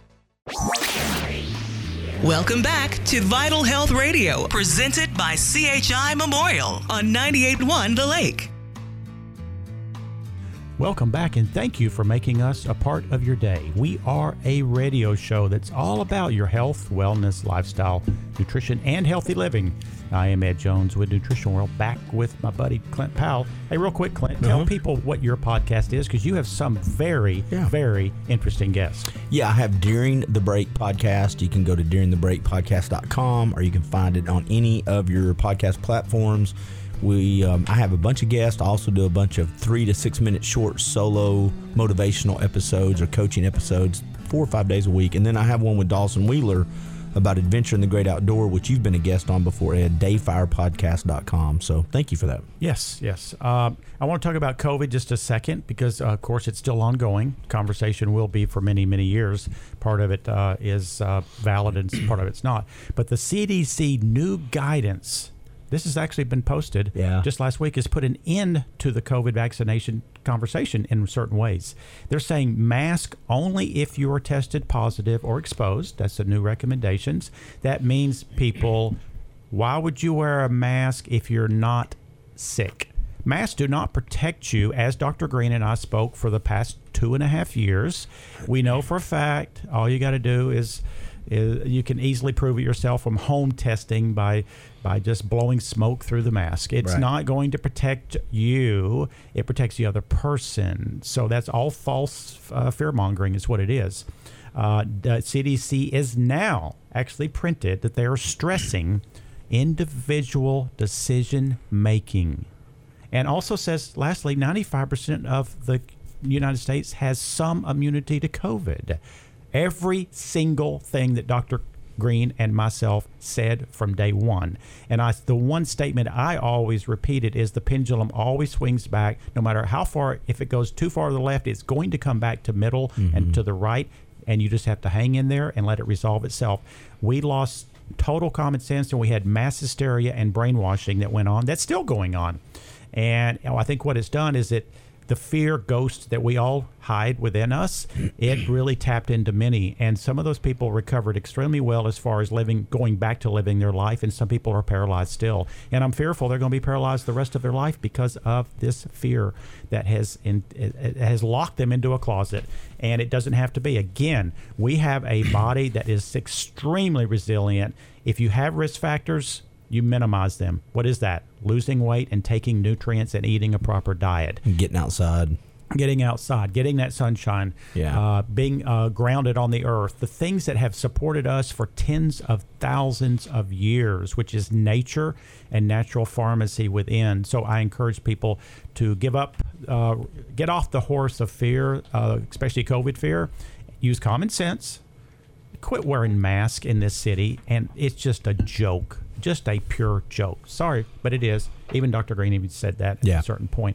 Welcome back to Vital Health Radio, presented by CHI Memorial on 98.1 The Lake. Welcome back, and thank you for making us a part of your day. We are a radio show that's all about your health, wellness, lifestyle, nutrition, and healthy living. I am Ed Jones with Nutrition World, back with my buddy Clint Powell. Hey, real quick, Clint, tell people what your podcast is, because you have some very interesting guests. Yeah, I have During the Break Podcast. You can go to duringthebreakpodcast.com, or you can find it on any of your podcast platforms. I have a bunch of guests. I also do a bunch of 3 to 6 minute short solo motivational episodes or coaching episodes 4 or 5 days a week. And then I have one with Dawson Wheeler about adventure in the great outdoor, which you've been a guest on before, at dayfirepodcast.com. So thank you for that. Yes. I want to talk about COVID just a second, because, of course, it's still ongoing. Conversation will be for many, many years. Part of it is valid and part of it's not. But the CDC new guidance, this has actually been posted just last week, has put an end to the COVID vaccination conversation in certain ways. They're saying mask only if you are tested positive or exposed. That's the new recommendations. That means, people, why would you wear a mask if you're not sick? Masks do not protect you, as Dr. Green and I spoke for the past 2.5 years. We know for a fact all you got to do is you can easily prove it yourself from home testing by just blowing smoke through the mask. It's not going to protect you. It protects the other person. So that's all false fear-mongering is what it is. The CDC is now actually printed that they are stressing individual decision-making. And also says, lastly, 95% of the United States has some immunity to COVID. Every single thing that Dr. Green and myself said from day one. And the one statement I always repeated is the pendulum always swings back, no matter how far. If it goes too far to the left, it's going to come back to middle and to the right, and you just have to hang in there and let it resolve itself. We lost total common sense, and we had mass hysteria and brainwashing that went on. That's still going on. And I think what it's done is the fear ghost that we all hide within us, it really tapped into many. And some of those people recovered extremely well as far as going back to living their life. And some people are paralyzed still. And I'm fearful they're going to be paralyzed the rest of their life because of this fear that has locked them into a closet. And it doesn't have to be. Again, we have a body that is extremely resilient. If you have risk factors, you minimize them. What is that? Losing weight and taking nutrients and eating a proper diet. Getting outside, getting that sunshine, being grounded on the earth. The things that have supported us for tens of thousands of years, which is nature and natural pharmacy within. So I encourage people to give up, get off the horse of fear, especially COVID fear. Use common sense. Quit wearing masks in this city, and it's just a joke. Just a pure joke. Sorry, but it is. Even Dr. Green even said that at a certain point.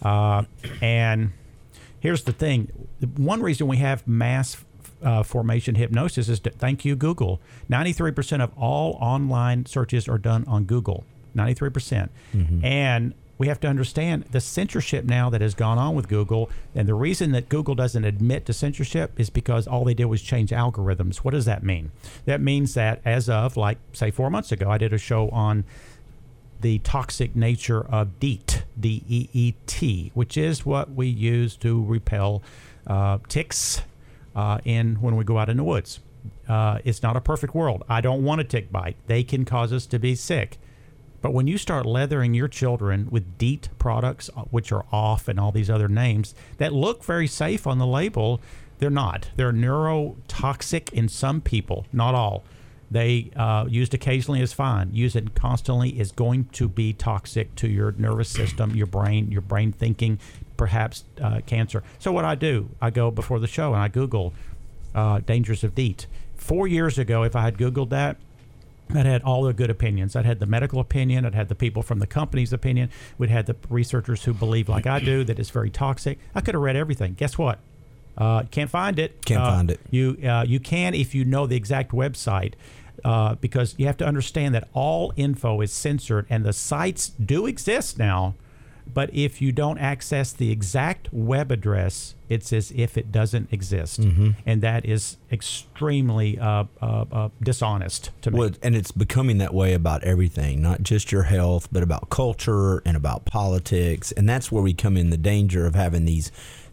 And here's the thing. One reason we have mass formation hypnosis is thank you, Google. 93% of all online searches are done on Google. 93%. And we have to understand the censorship now that has gone on with Google. And the reason that Google doesn't admit to censorship is because all they did was change algorithms. What does that mean? That means that as of, say 4 months ago, I did a show on the toxic nature of DEET, D-E-E-T, which is what we use to repel ticks when we go out in the woods. It's not a perfect world. I don't want a tick bite. They can cause us to be sick. But when you start leathering your children with DEET products, which are off and all these other names that look very safe on the label, they're not. They're neurotoxic in some people, not all. They used occasionally is fine. Use it constantly is going to be toxic to your nervous system, your brain thinking, perhaps cancer. So what I do, I go before the show and I Google dangers of DEET. 4 years ago, if I had Googled that, I'd had all the good opinions. I'd had the medical opinion. I'd had the people from the company's opinion. We'd had the researchers who believe, like I do, that it's very toxic. I could have read everything. Guess what? Can't find it. Can't find it. You can if you know the exact website, because you have to understand that all info is censored, and the sites do exist now. But if you don't access the exact web address, it's as if it doesn't exist. And that is extremely dishonest to me. Well, and it's becoming that way about everything, not just your health, but about culture and about politics. And that's where we come in the danger of having these.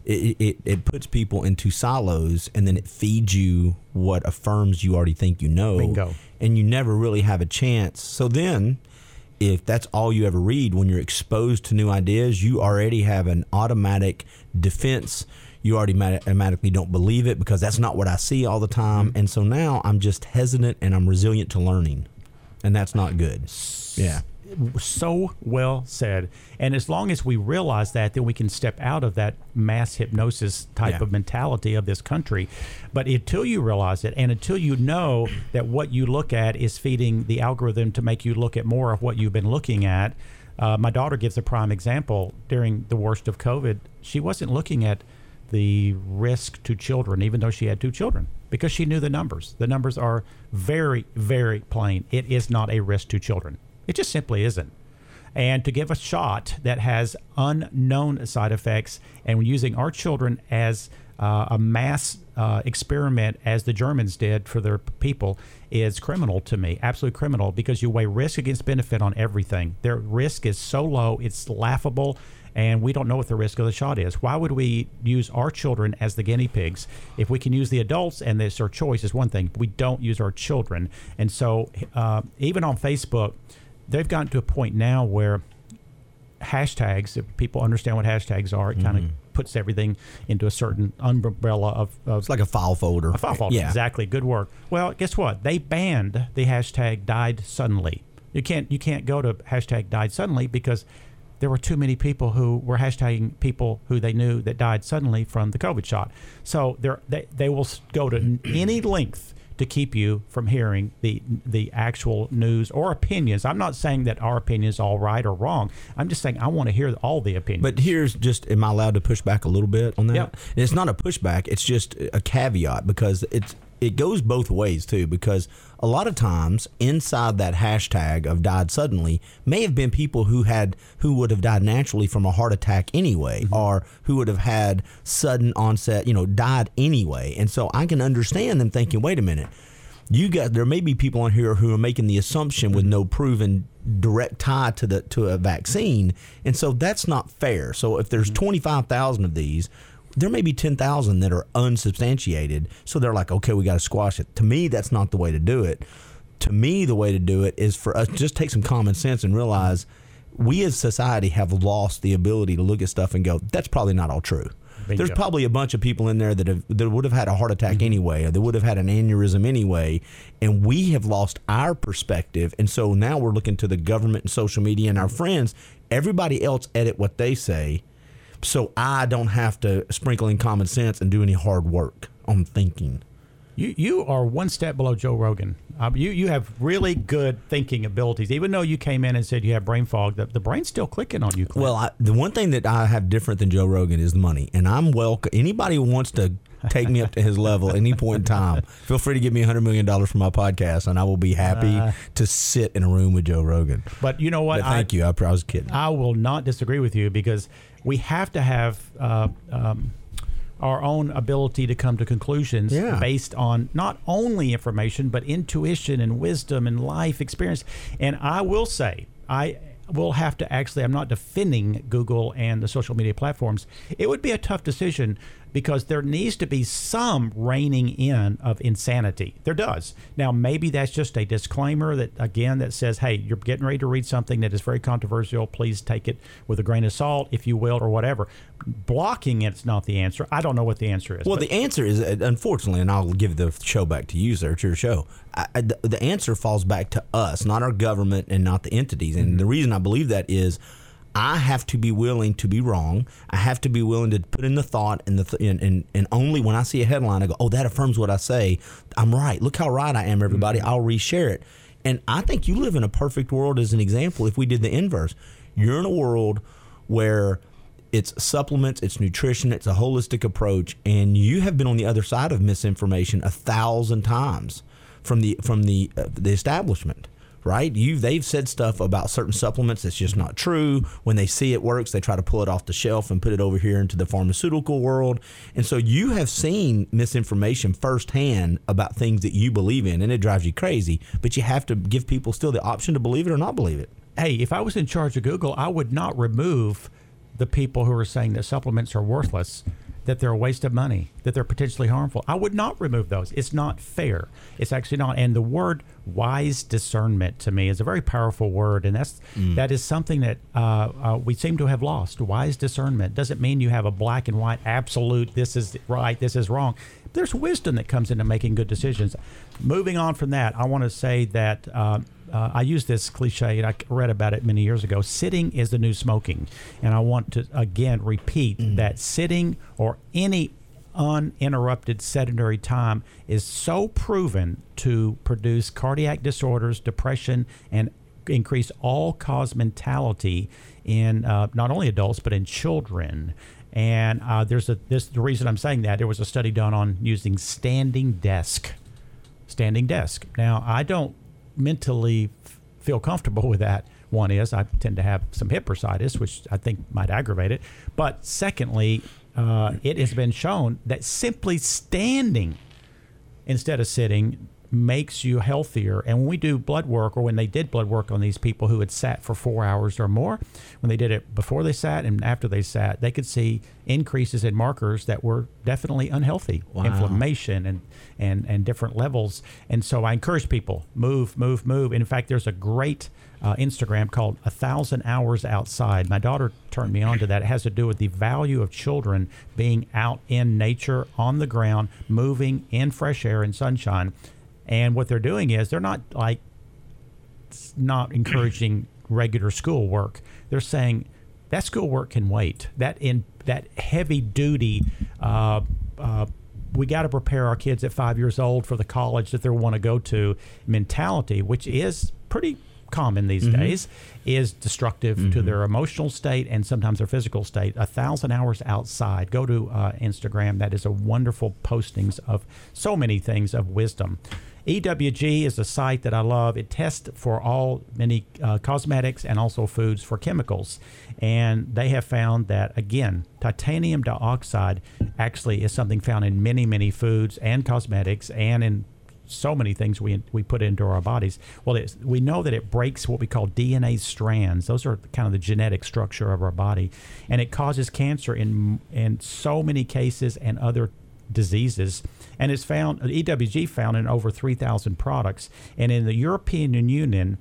It puts people into silos, and then it feeds you what affirms you already think you know. Bingo. And you never really have a chance. So then, if that's all you ever read, when you're exposed to new ideas, you already have an automatic defense. You already automatically don't believe it because that's not what I see all the time. And so now I'm just hesitant and I'm resilient to learning. And that's not good. Yeah. So well said. And as long as we realize that, then we can step out of that mass hypnosis type of mentality of this country. But until you realize it, and until you know that what you look at is feeding the algorithm to make you look at more of what you've been looking at. My daughter gives a prime example. During the worst of COVID, she wasn't looking at the risk to children, even though she had 2 children, because she knew the numbers. The numbers are very, very plain. It is not a risk to children. It just simply isn't. And to give a shot that has unknown side effects, and using our children as a mass experiment, as the Germans did for their people, is criminal to me. Absolutely criminal, because you weigh risk against benefit on everything. Their risk is so low, it's laughable, and we don't know what the risk of the shot is. Why would we use our children as the guinea pigs? If we can use the adults and it's our choice is one thing, we don't use our children. And so even on Facebook, they've gotten to a point now where hashtags, if people understand what hashtags are, it kind of puts everything into a certain umbrella of it's like a file folder. A file folder, exactly. Good work. Well, guess what? They banned the hashtag died suddenly. You can't go to hashtag died suddenly because there were too many people who were hashtagging people who they knew that died suddenly from the COVID shot. So they will go to any length to keep you from hearing the actual news or opinions. I'm not saying that our opinion is all right or wrong. I'm just saying I want to hear all the opinions. But here's just, am I allowed to push back a little bit on that? Yep. It's not a pushback. It's just a caveat, because it goes both ways too, because a lot of times inside that hashtag of died suddenly may have been people who would have died naturally from a heart attack anyway, or who would have had sudden onset, died anyway. And so I can understand them thinking, wait a minute, there may be people on here who are making the assumption with no proven direct tie to a vaccine, and so that's not fair. So if there's 25,000 of these, there may be 10,000 that are unsubstantiated. So they're like, okay, we got to squash it. To me, that's not the way to do it. To me, the way to do it is for us to just take some common sense and realize we as society have lost the ability to look at stuff and go, that's probably not all true. Bingo. There's probably a bunch of people in there that would have had a heart attack anyway, or they would have had an aneurysm anyway, and we have lost our perspective. And so now we're looking to the government and social media and our friends. Everybody else edit what they say, so I don't have to sprinkle in common sense and do any hard work on thinking. You are one step below Joe Rogan. You have really good thinking abilities. Even though you came in and said you have brain fog, the brain's still clicking on you, Clint. Well, the one thing that I have different than Joe Rogan is money. And I'm welcome. Anybody who wants to take me up to his level at any point in time, feel free to give me $100 million for my podcast, and I will be happy to sit in a room with Joe Rogan. But you know what? But thank you. I was kidding. I will not disagree with you, because we have to have our own ability to come to conclusions based on not only information, but intuition and wisdom and life experience. And I will say, I will have to I'm not defending Google and the social media platforms. It would be a tough decision, because there needs to be some reining in of insanity. There does. Now, maybe that's just a disclaimer that says, hey, you're getting ready to read something that is very controversial. Please take it with a grain of salt, if you will, or whatever. Blocking it's not the answer. I don't know what the answer is. Well, the answer is, unfortunately, and I'll give the show back to you, sir. It's your show. The answer falls back to us, not our government and not the entities. And the reason I believe that is, I have to be willing to be wrong. I have to be willing to put in the thought, and only when I see a headline, I go, oh, that affirms what I say. I'm right. Look how right I am, everybody. I'll reshare it. And I think you live in a perfect world as an example if we did the inverse. You're in a world where it's supplements, it's nutrition, it's a holistic approach, and you have been on the other side of misinformation 1,000 times from the establishment. Right? They've said stuff about certain supplements that's just not true. When they see it works, they try to pull it off the shelf and put it over here into the pharmaceutical world. And so you have seen misinformation firsthand about things that you believe in, and it drives you crazy. But you have to give people still the option to believe it or not believe it. Hey, if I was in charge of Google, I would not remove the people who are saying that supplements are worthless, that they're a waste of money, that they're potentially harmful. I would not remove those. It's not fair. It's actually not. And the word wise discernment to me is a very powerful word. And that is something that we seem to have lost. Wise discernment doesn't mean you have a black and white absolute, this is right, this is wrong. There's wisdom that comes into making good decisions. Moving on from that, I want to say that I use this cliche, and I read about it many years ago. Sitting is the new smoking. And I want to, again, repeat that sitting or any uninterrupted sedentary time is so proven to produce cardiac disorders, depression, and increase all-cause mentality in not only adults, but in children. And the reason I'm saying that, there was a study done on using standing desk. Now, I don't mentally feel comfortable with that. One is I tend to have some hip bursitis, which I think might aggravate it. But secondly, it has been shown that simply standing instead of sitting makes you healthier. And when we do blood work, or when they did blood work on these people who had sat for 4 hours or more, when they did it before they sat and after they sat, they could see increases in markers that were definitely unhealthy. Wow. Inflammation and different levels. And so I encourage people, move. And in fact, there's a great Instagram called 1,000 Hours Outside. My daughter turned me on to that. It has to do with the value of children being out in nature, on the ground, moving in fresh air and sunshine. And what they're doing is they're not encouraging regular school work. They're saying that schoolwork can wait. That heavy duty. We got to prepare our kids at 5 years old for the college that they want to go to mentality, which is pretty common these days, is destructive to their emotional state and sometimes their physical state. 1,000 hours outside. Go to Instagram. That is a wonderful postings of so many things of wisdom. EWG is a site that I love. It tests for many cosmetics and also foods for chemicals. And they have found that, again, titanium dioxide actually is something found in many, many foods and cosmetics and in so many things we put into our bodies. Well, we know that it breaks what we call DNA strands. Those are kind of the genetic structure of our body. And it causes cancer in so many cases and other diseases. And it's found, EWG found in over 3,000 products. And in the European Union,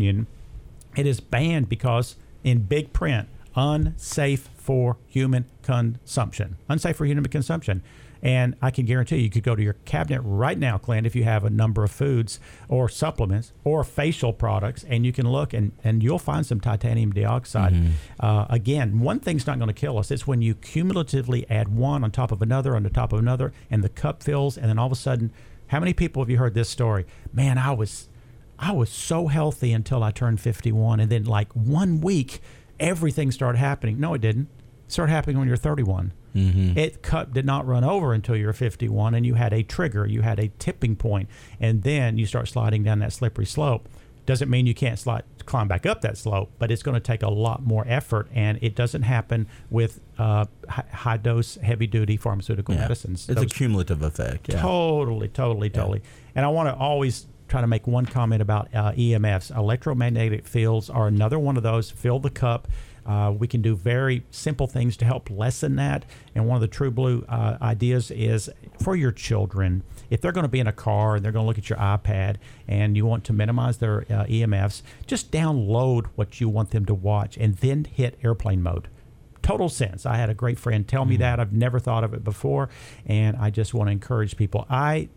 it is banned because in big print, unsafe for human consumption. Unsafe for human consumption. And I can guarantee you could go to your cabinet right now, Clint, if you have a number of foods or supplements or facial products, and you can look and you'll find some titanium dioxide. Again, one thing's not going to kill us. It's when you cumulatively add one on top of another, and the cup fills, and then all of a sudden, how many people have you heard this story? Man, I was so healthy until I turned 51, and then like 1 week, everything started happening. No, it didn't. It started happening when you're 31. It did not run over until you're 51, and you had a trigger, you had a tipping point, and then you start sliding down that slippery slope. Doesn't mean you can't climb back up that slope, but it's going to take a lot more effort, and it doesn't happen with high dose, heavy duty pharmaceutical medicines. It's a cumulative effect. Yeah. Totally. And I want to always try to make one comment about EMFs. Electromagnetic fields are another one of those. Fill the cup. We can do very simple things to help lessen that. And one of the True Blue ideas is for your children, if they're going to be in a car and they're going to look at your iPad and you want to minimize their EMFs, just download what you want them to watch and then hit airplane mode. Total sense. I had a great friend tell me that. I've never thought of it before. And I just want to encourage people. And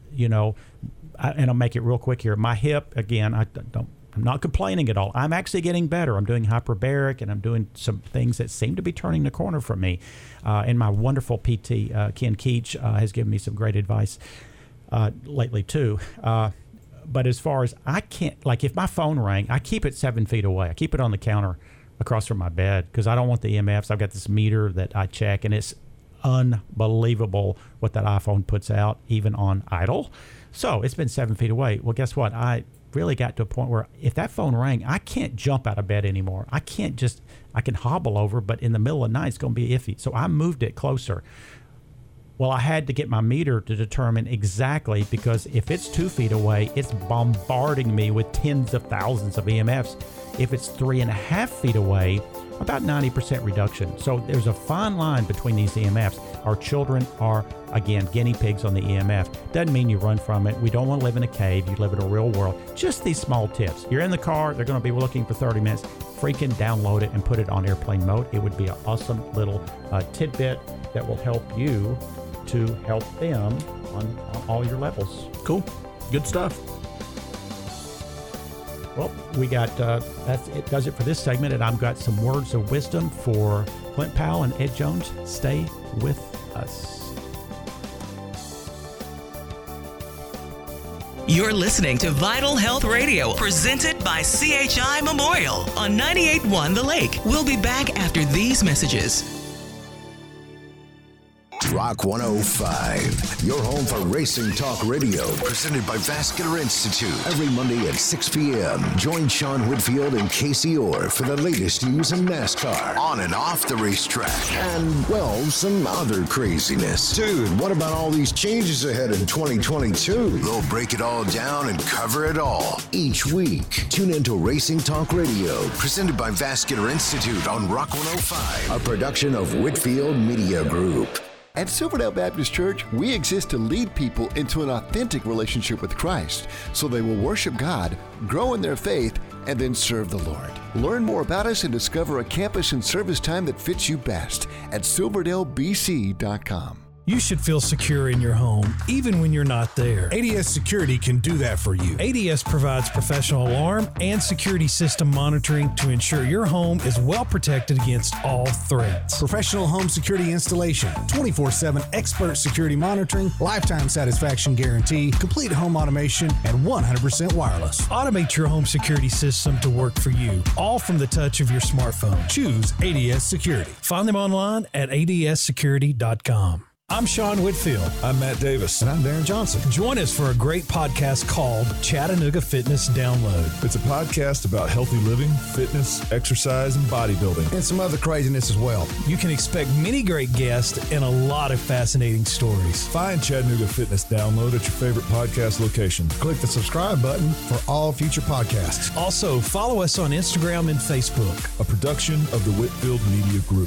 I'll make it real quick here. My hip, again, I'm not complaining at all. I'm actually getting better. I'm doing hyperbaric, and I'm doing some things that seem to be turning the corner for me. And my wonderful PT, Ken Keach, has given me some great advice lately, too. But as far as I can't, like if my phone rang, I keep it 7 feet away. I keep it on the counter across from my bed because I don't want the EMFs. I've got this meter that I check, and it's unbelievable what that iPhone puts out, even on idle. So it's been 7 feet away. Well, guess what? I really got to a point where if that phone rang, I can't jump out of bed anymore. I can hobble over, but in the middle of the night, it's going to be iffy. So I moved it closer. Well, I had to get my meter to determine exactly, because if it's 2 feet away, it's bombarding me with tens of thousands of EMFs. If it's 3.5 feet away, about 90% reduction. So there's a fine line between these EMFs. Our children are, again, guinea pigs on the EMF. Doesn't mean you run from it. We don't want to live in a cave. You live in a real world. Just these small tips. You're in the car. They're going to be looking for 30 minutes. Freaking download it and put it on airplane mode. It would be an awesome little tidbit that will help you to help them on all your levels. Cool. Good stuff. Well, we got it does it for this segment, and I've got some words of wisdom for Clint Powell and Ed Jones. Stay with us. You're listening to Vital Health Radio, presented by CHI Memorial on 98.1 The Lake. We'll be back after these messages. Rock 105, your home for racing talk radio, presented by Vascular Institute. Every Monday at 6 p.m., join Sean Whitfield and Casey Orr for the latest news in NASCAR, on and off the racetrack, and, well, some other craziness. Dude, what about all these changes ahead in 2022? They'll break it all down and cover it all each week. Tune into Racing Talk Radio, presented by Vascular Institute on Rock 105, a production of Whitfield Media Group. At Silverdale Baptist Church, we exist to lead people into an authentic relationship with Christ so they will worship God, grow in their faith, and then serve the Lord. Learn more about us and discover a campus and service time that fits you best at silverdalebc.com. You should feel secure in your home, even when you're not there. ADS Security can do that for you. ADS provides professional alarm and security system monitoring to ensure your home is well protected against all threats. Professional home security installation, 24/7 expert security monitoring, lifetime satisfaction guarantee, complete home automation, and 100% wireless. Automate your home security system to work for you, all from the touch of your smartphone. Choose ADS Security. Find them online at adssecurity.com. I'm Sean Whitfield. I'm Matt Davis. And I'm Darren Johnson. Join us for a great podcast called Chattanooga Fitness Download. It's a podcast about healthy living, fitness, exercise, and bodybuilding. And some other craziness as well. You can expect many great guests and a lot of fascinating stories. Find Chattanooga Fitness Download at your favorite podcast location. Click the subscribe button for all future podcasts. Also, follow us on Instagram and Facebook. A production of the Whitfield Media Group.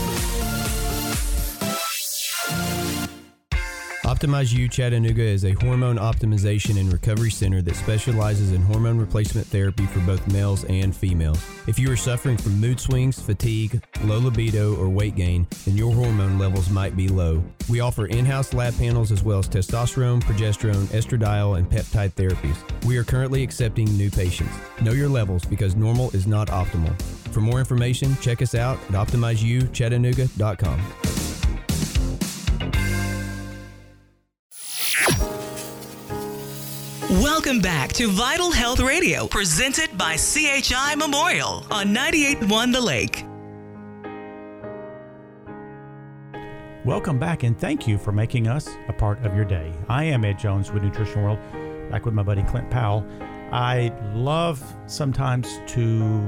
Optimize U Chattanooga is a hormone optimization and recovery center that specializes in hormone replacement therapy for both males and females. If you are suffering from mood swings, fatigue, low libido, or weight gain, then your hormone levels might be low. We offer in-house lab panels as well as testosterone, progesterone, estradiol, and peptide therapies. We are currently accepting new patients. Know your levels because normal is not optimal. For more information, check us out at optimizeuchattanooga.com. Welcome back to Vital Health Radio, presented by CHI Memorial on 98.1 The Lake. Welcome back, and thank you for making us a part of your day. I am Ed Jones with Nutrition World, back with my buddy Clint Powell. I love sometimes to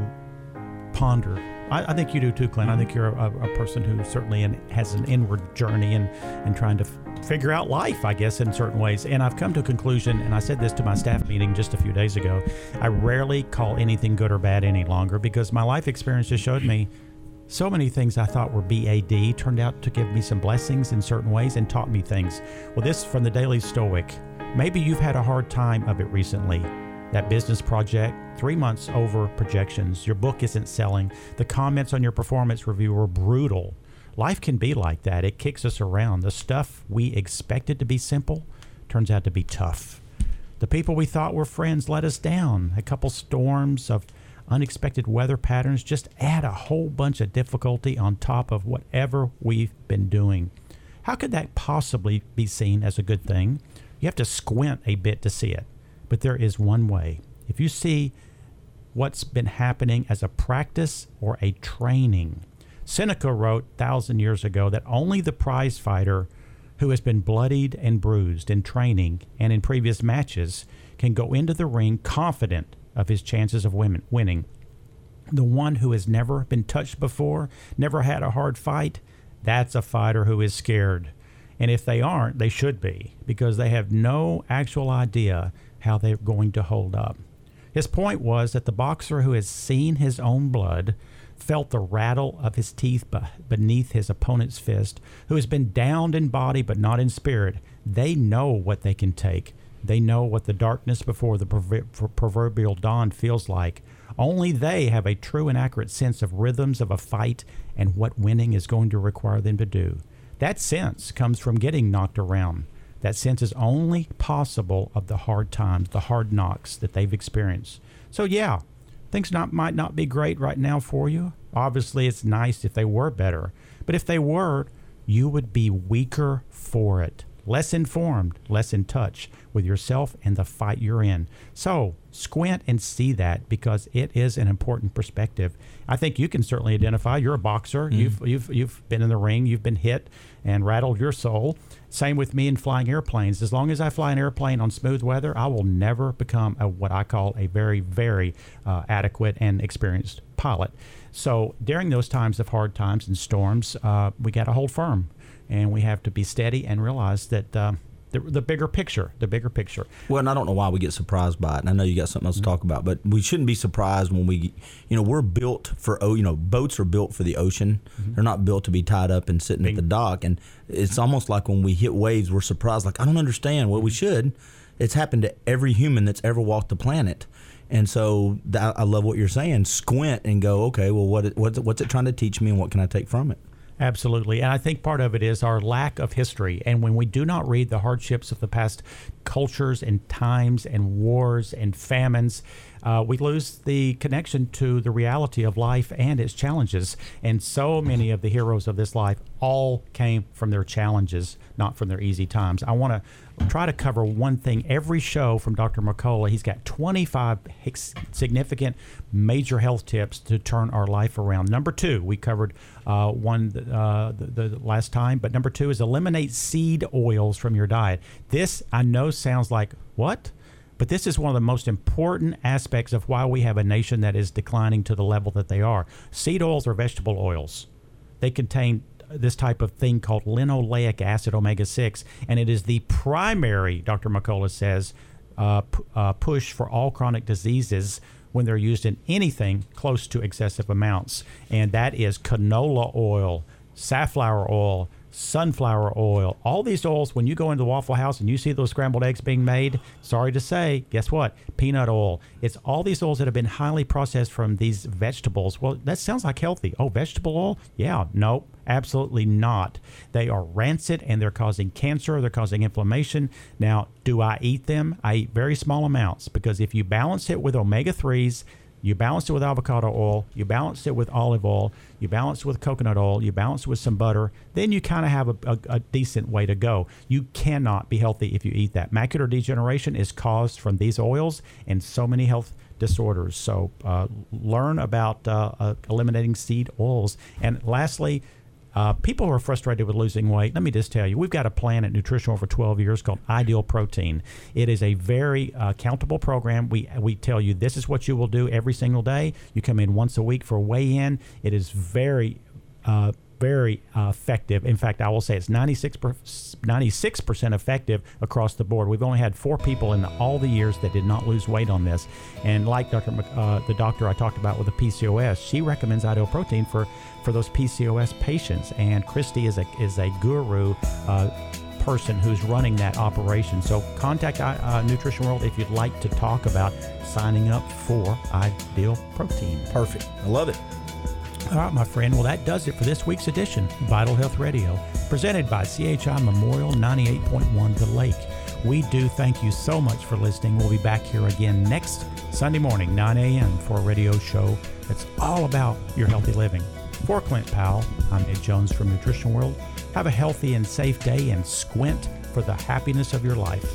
ponder. I think you do too, Clint. I think you're a person who certainly has an inward journey and trying to figure out life, I guess, in certain ways. And I've come to a conclusion, and I said this to my staff meeting just a few days ago, I rarely call anything good or bad any longer because my life experience just showed me so many things I thought were BAD turned out to give me some blessings in certain ways and taught me things. Well, this from the Daily Stoic. Maybe you've had a hard time of it recently. That business project, 3 months over projections, your book isn't selling, the comments on your performance review were brutal. Life can be like that. It kicks us around. The stuff we expected to be simple turns out to be tough. The people we thought were friends let us down. A couple storms of unexpected weather patterns just add a whole bunch of difficulty on top of whatever we've been doing. How could that possibly be seen as a good thing? You have to squint a bit to see it. But there is one way. If you see what's been happening as a practice or a training. Seneca wrote 1,000 years ago that only the prize fighter who has been bloodied and bruised in training and in previous matches can go into the ring confident of his chances of winning. The one who has never been touched before, never had a hard fight, that's a fighter who is scared. And if they aren't, they should be, because they have no actual idea how they're going to hold up. His point was that the boxer who has seen his own blood, felt the rattle of his teeth beneath his opponent's fist, who has been downed in body but not in spirit, they know what they can take. They know what the darkness before the proverbial dawn feels like. Only they have a true and accurate sense of rhythms of a fight and what winning is going to require them to do. That sense comes from getting knocked around. That sense is only possible of the hard times, the hard knocks that they've experienced. So yeah, things might not be great right now for you. Obviously, it's nice if they were better. But if they were, you would be weaker for it. Less informed, less in touch with yourself and the fight you're in. So squint and see that, because it is an important perspective. I think you can certainly identify. You're a boxer. You've been in the ring. You've been hit and rattled your soul. Same with me in flying airplanes. As long as I fly an airplane on smooth weather, I will never become what I call a very, very adequate and experienced pilot. So during those times of hard times and storms, we got to hold firm. And we have to be steady and realize that the bigger picture. Well, and I don't know why we get surprised by it. And I know you got something else to talk about, but we shouldn't be surprised when we're built for, boats are built for the ocean. They're not built to be tied up and sitting at the dock. And it's almost like when we hit waves, we're surprised. Like, I don't understand. Well, we should. It's happened to every human that's ever walked the planet. And so I love what you're saying. Squint and go, okay, well, what's it trying to teach me, and what can I take from it? Absolutely. And I think part of it is our lack of history. And when we do not read the hardships of the past cultures and times and wars and famines, we lose the connection to the reality of life and its challenges. And so many of the heroes of this life all came from their challenges, not from their easy times. I want to try to cover one thing every show from Dr. McCullough. He's got 25 significant major health tips to turn our life around. Number 2, we covered one the last time, but number 2 is eliminate seed oils from your diet. This, I know, sounds like, what? But this is one of the most important aspects of why we have a nation that is declining to the level that they are. Seed oils are vegetable oils. They contain this type of thing called linoleic acid, omega-6, and it is the primary, Dr. McCullough says, push for all chronic diseases when they're used in anything close to excessive amounts. And that is canola oil, safflower oil, sunflower oil. All these oils, when you go into the Waffle House and you see those scrambled eggs being made, sorry to say, guess what? Peanut oil. It's all these oils that have been highly processed from these vegetables. Well, that sounds like healthy. Oh, vegetable oil? Yeah, nope, absolutely not. They are rancid and they're causing cancer. They're causing inflammation. Now, do I eat them? I eat very small amounts, because if you balance it with omega-3s, you balance it with avocado oil, you balance it with olive oil, you balance it with coconut oil, you balance it with some butter, then you kind of have a decent way to go. You cannot be healthy if you eat that. Macular degeneration is caused from these oils and so many health disorders. So learn about eliminating seed oils. And lastly, people who are frustrated with losing weight, let me just tell you, we've got a plan at Nutritional for 12 years called Ideal Protein. It is a very accountable program. We tell you this is what you will do every single day. You come in once a week for a weigh-in. It is very effective. In fact, I will say it's 96% effective across the board. We've only had 4 people in all the years that did not lose weight on this. And like the doctor I talked about with the PCOS, she recommends Ideal Protein for those PCOS patients. And Christy is a guru person who's running that operation. So contact Nutrition World if you'd like to talk about signing up for Ideal Protein. Perfect. I love it. All right, my friend. Well, that does it for this week's edition of Vital Health Radio, presented by CHI Memorial 98.1 The Lake. We do thank you so much for listening. We'll be back here again next Sunday morning, 9 a.m. for a radio show that's all about your healthy living. For Clint Powell, I'm Ed Jones from Nutrition World. Have a healthy and safe day and squint for the happiness of your life.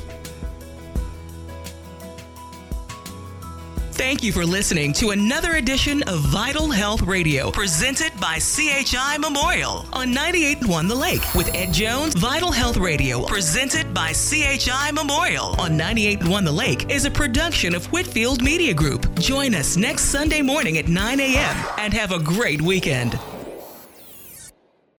Thank you for listening to another edition of Vital Health Radio, presented by CHI Memorial on 98.1 The Lake with Ed Jones. Vital Health Radio, presented by CHI Memorial on 98.1 The Lake, is a production of Whitfield Media Group. Join us next Sunday morning at 9 a.m. and have a great weekend.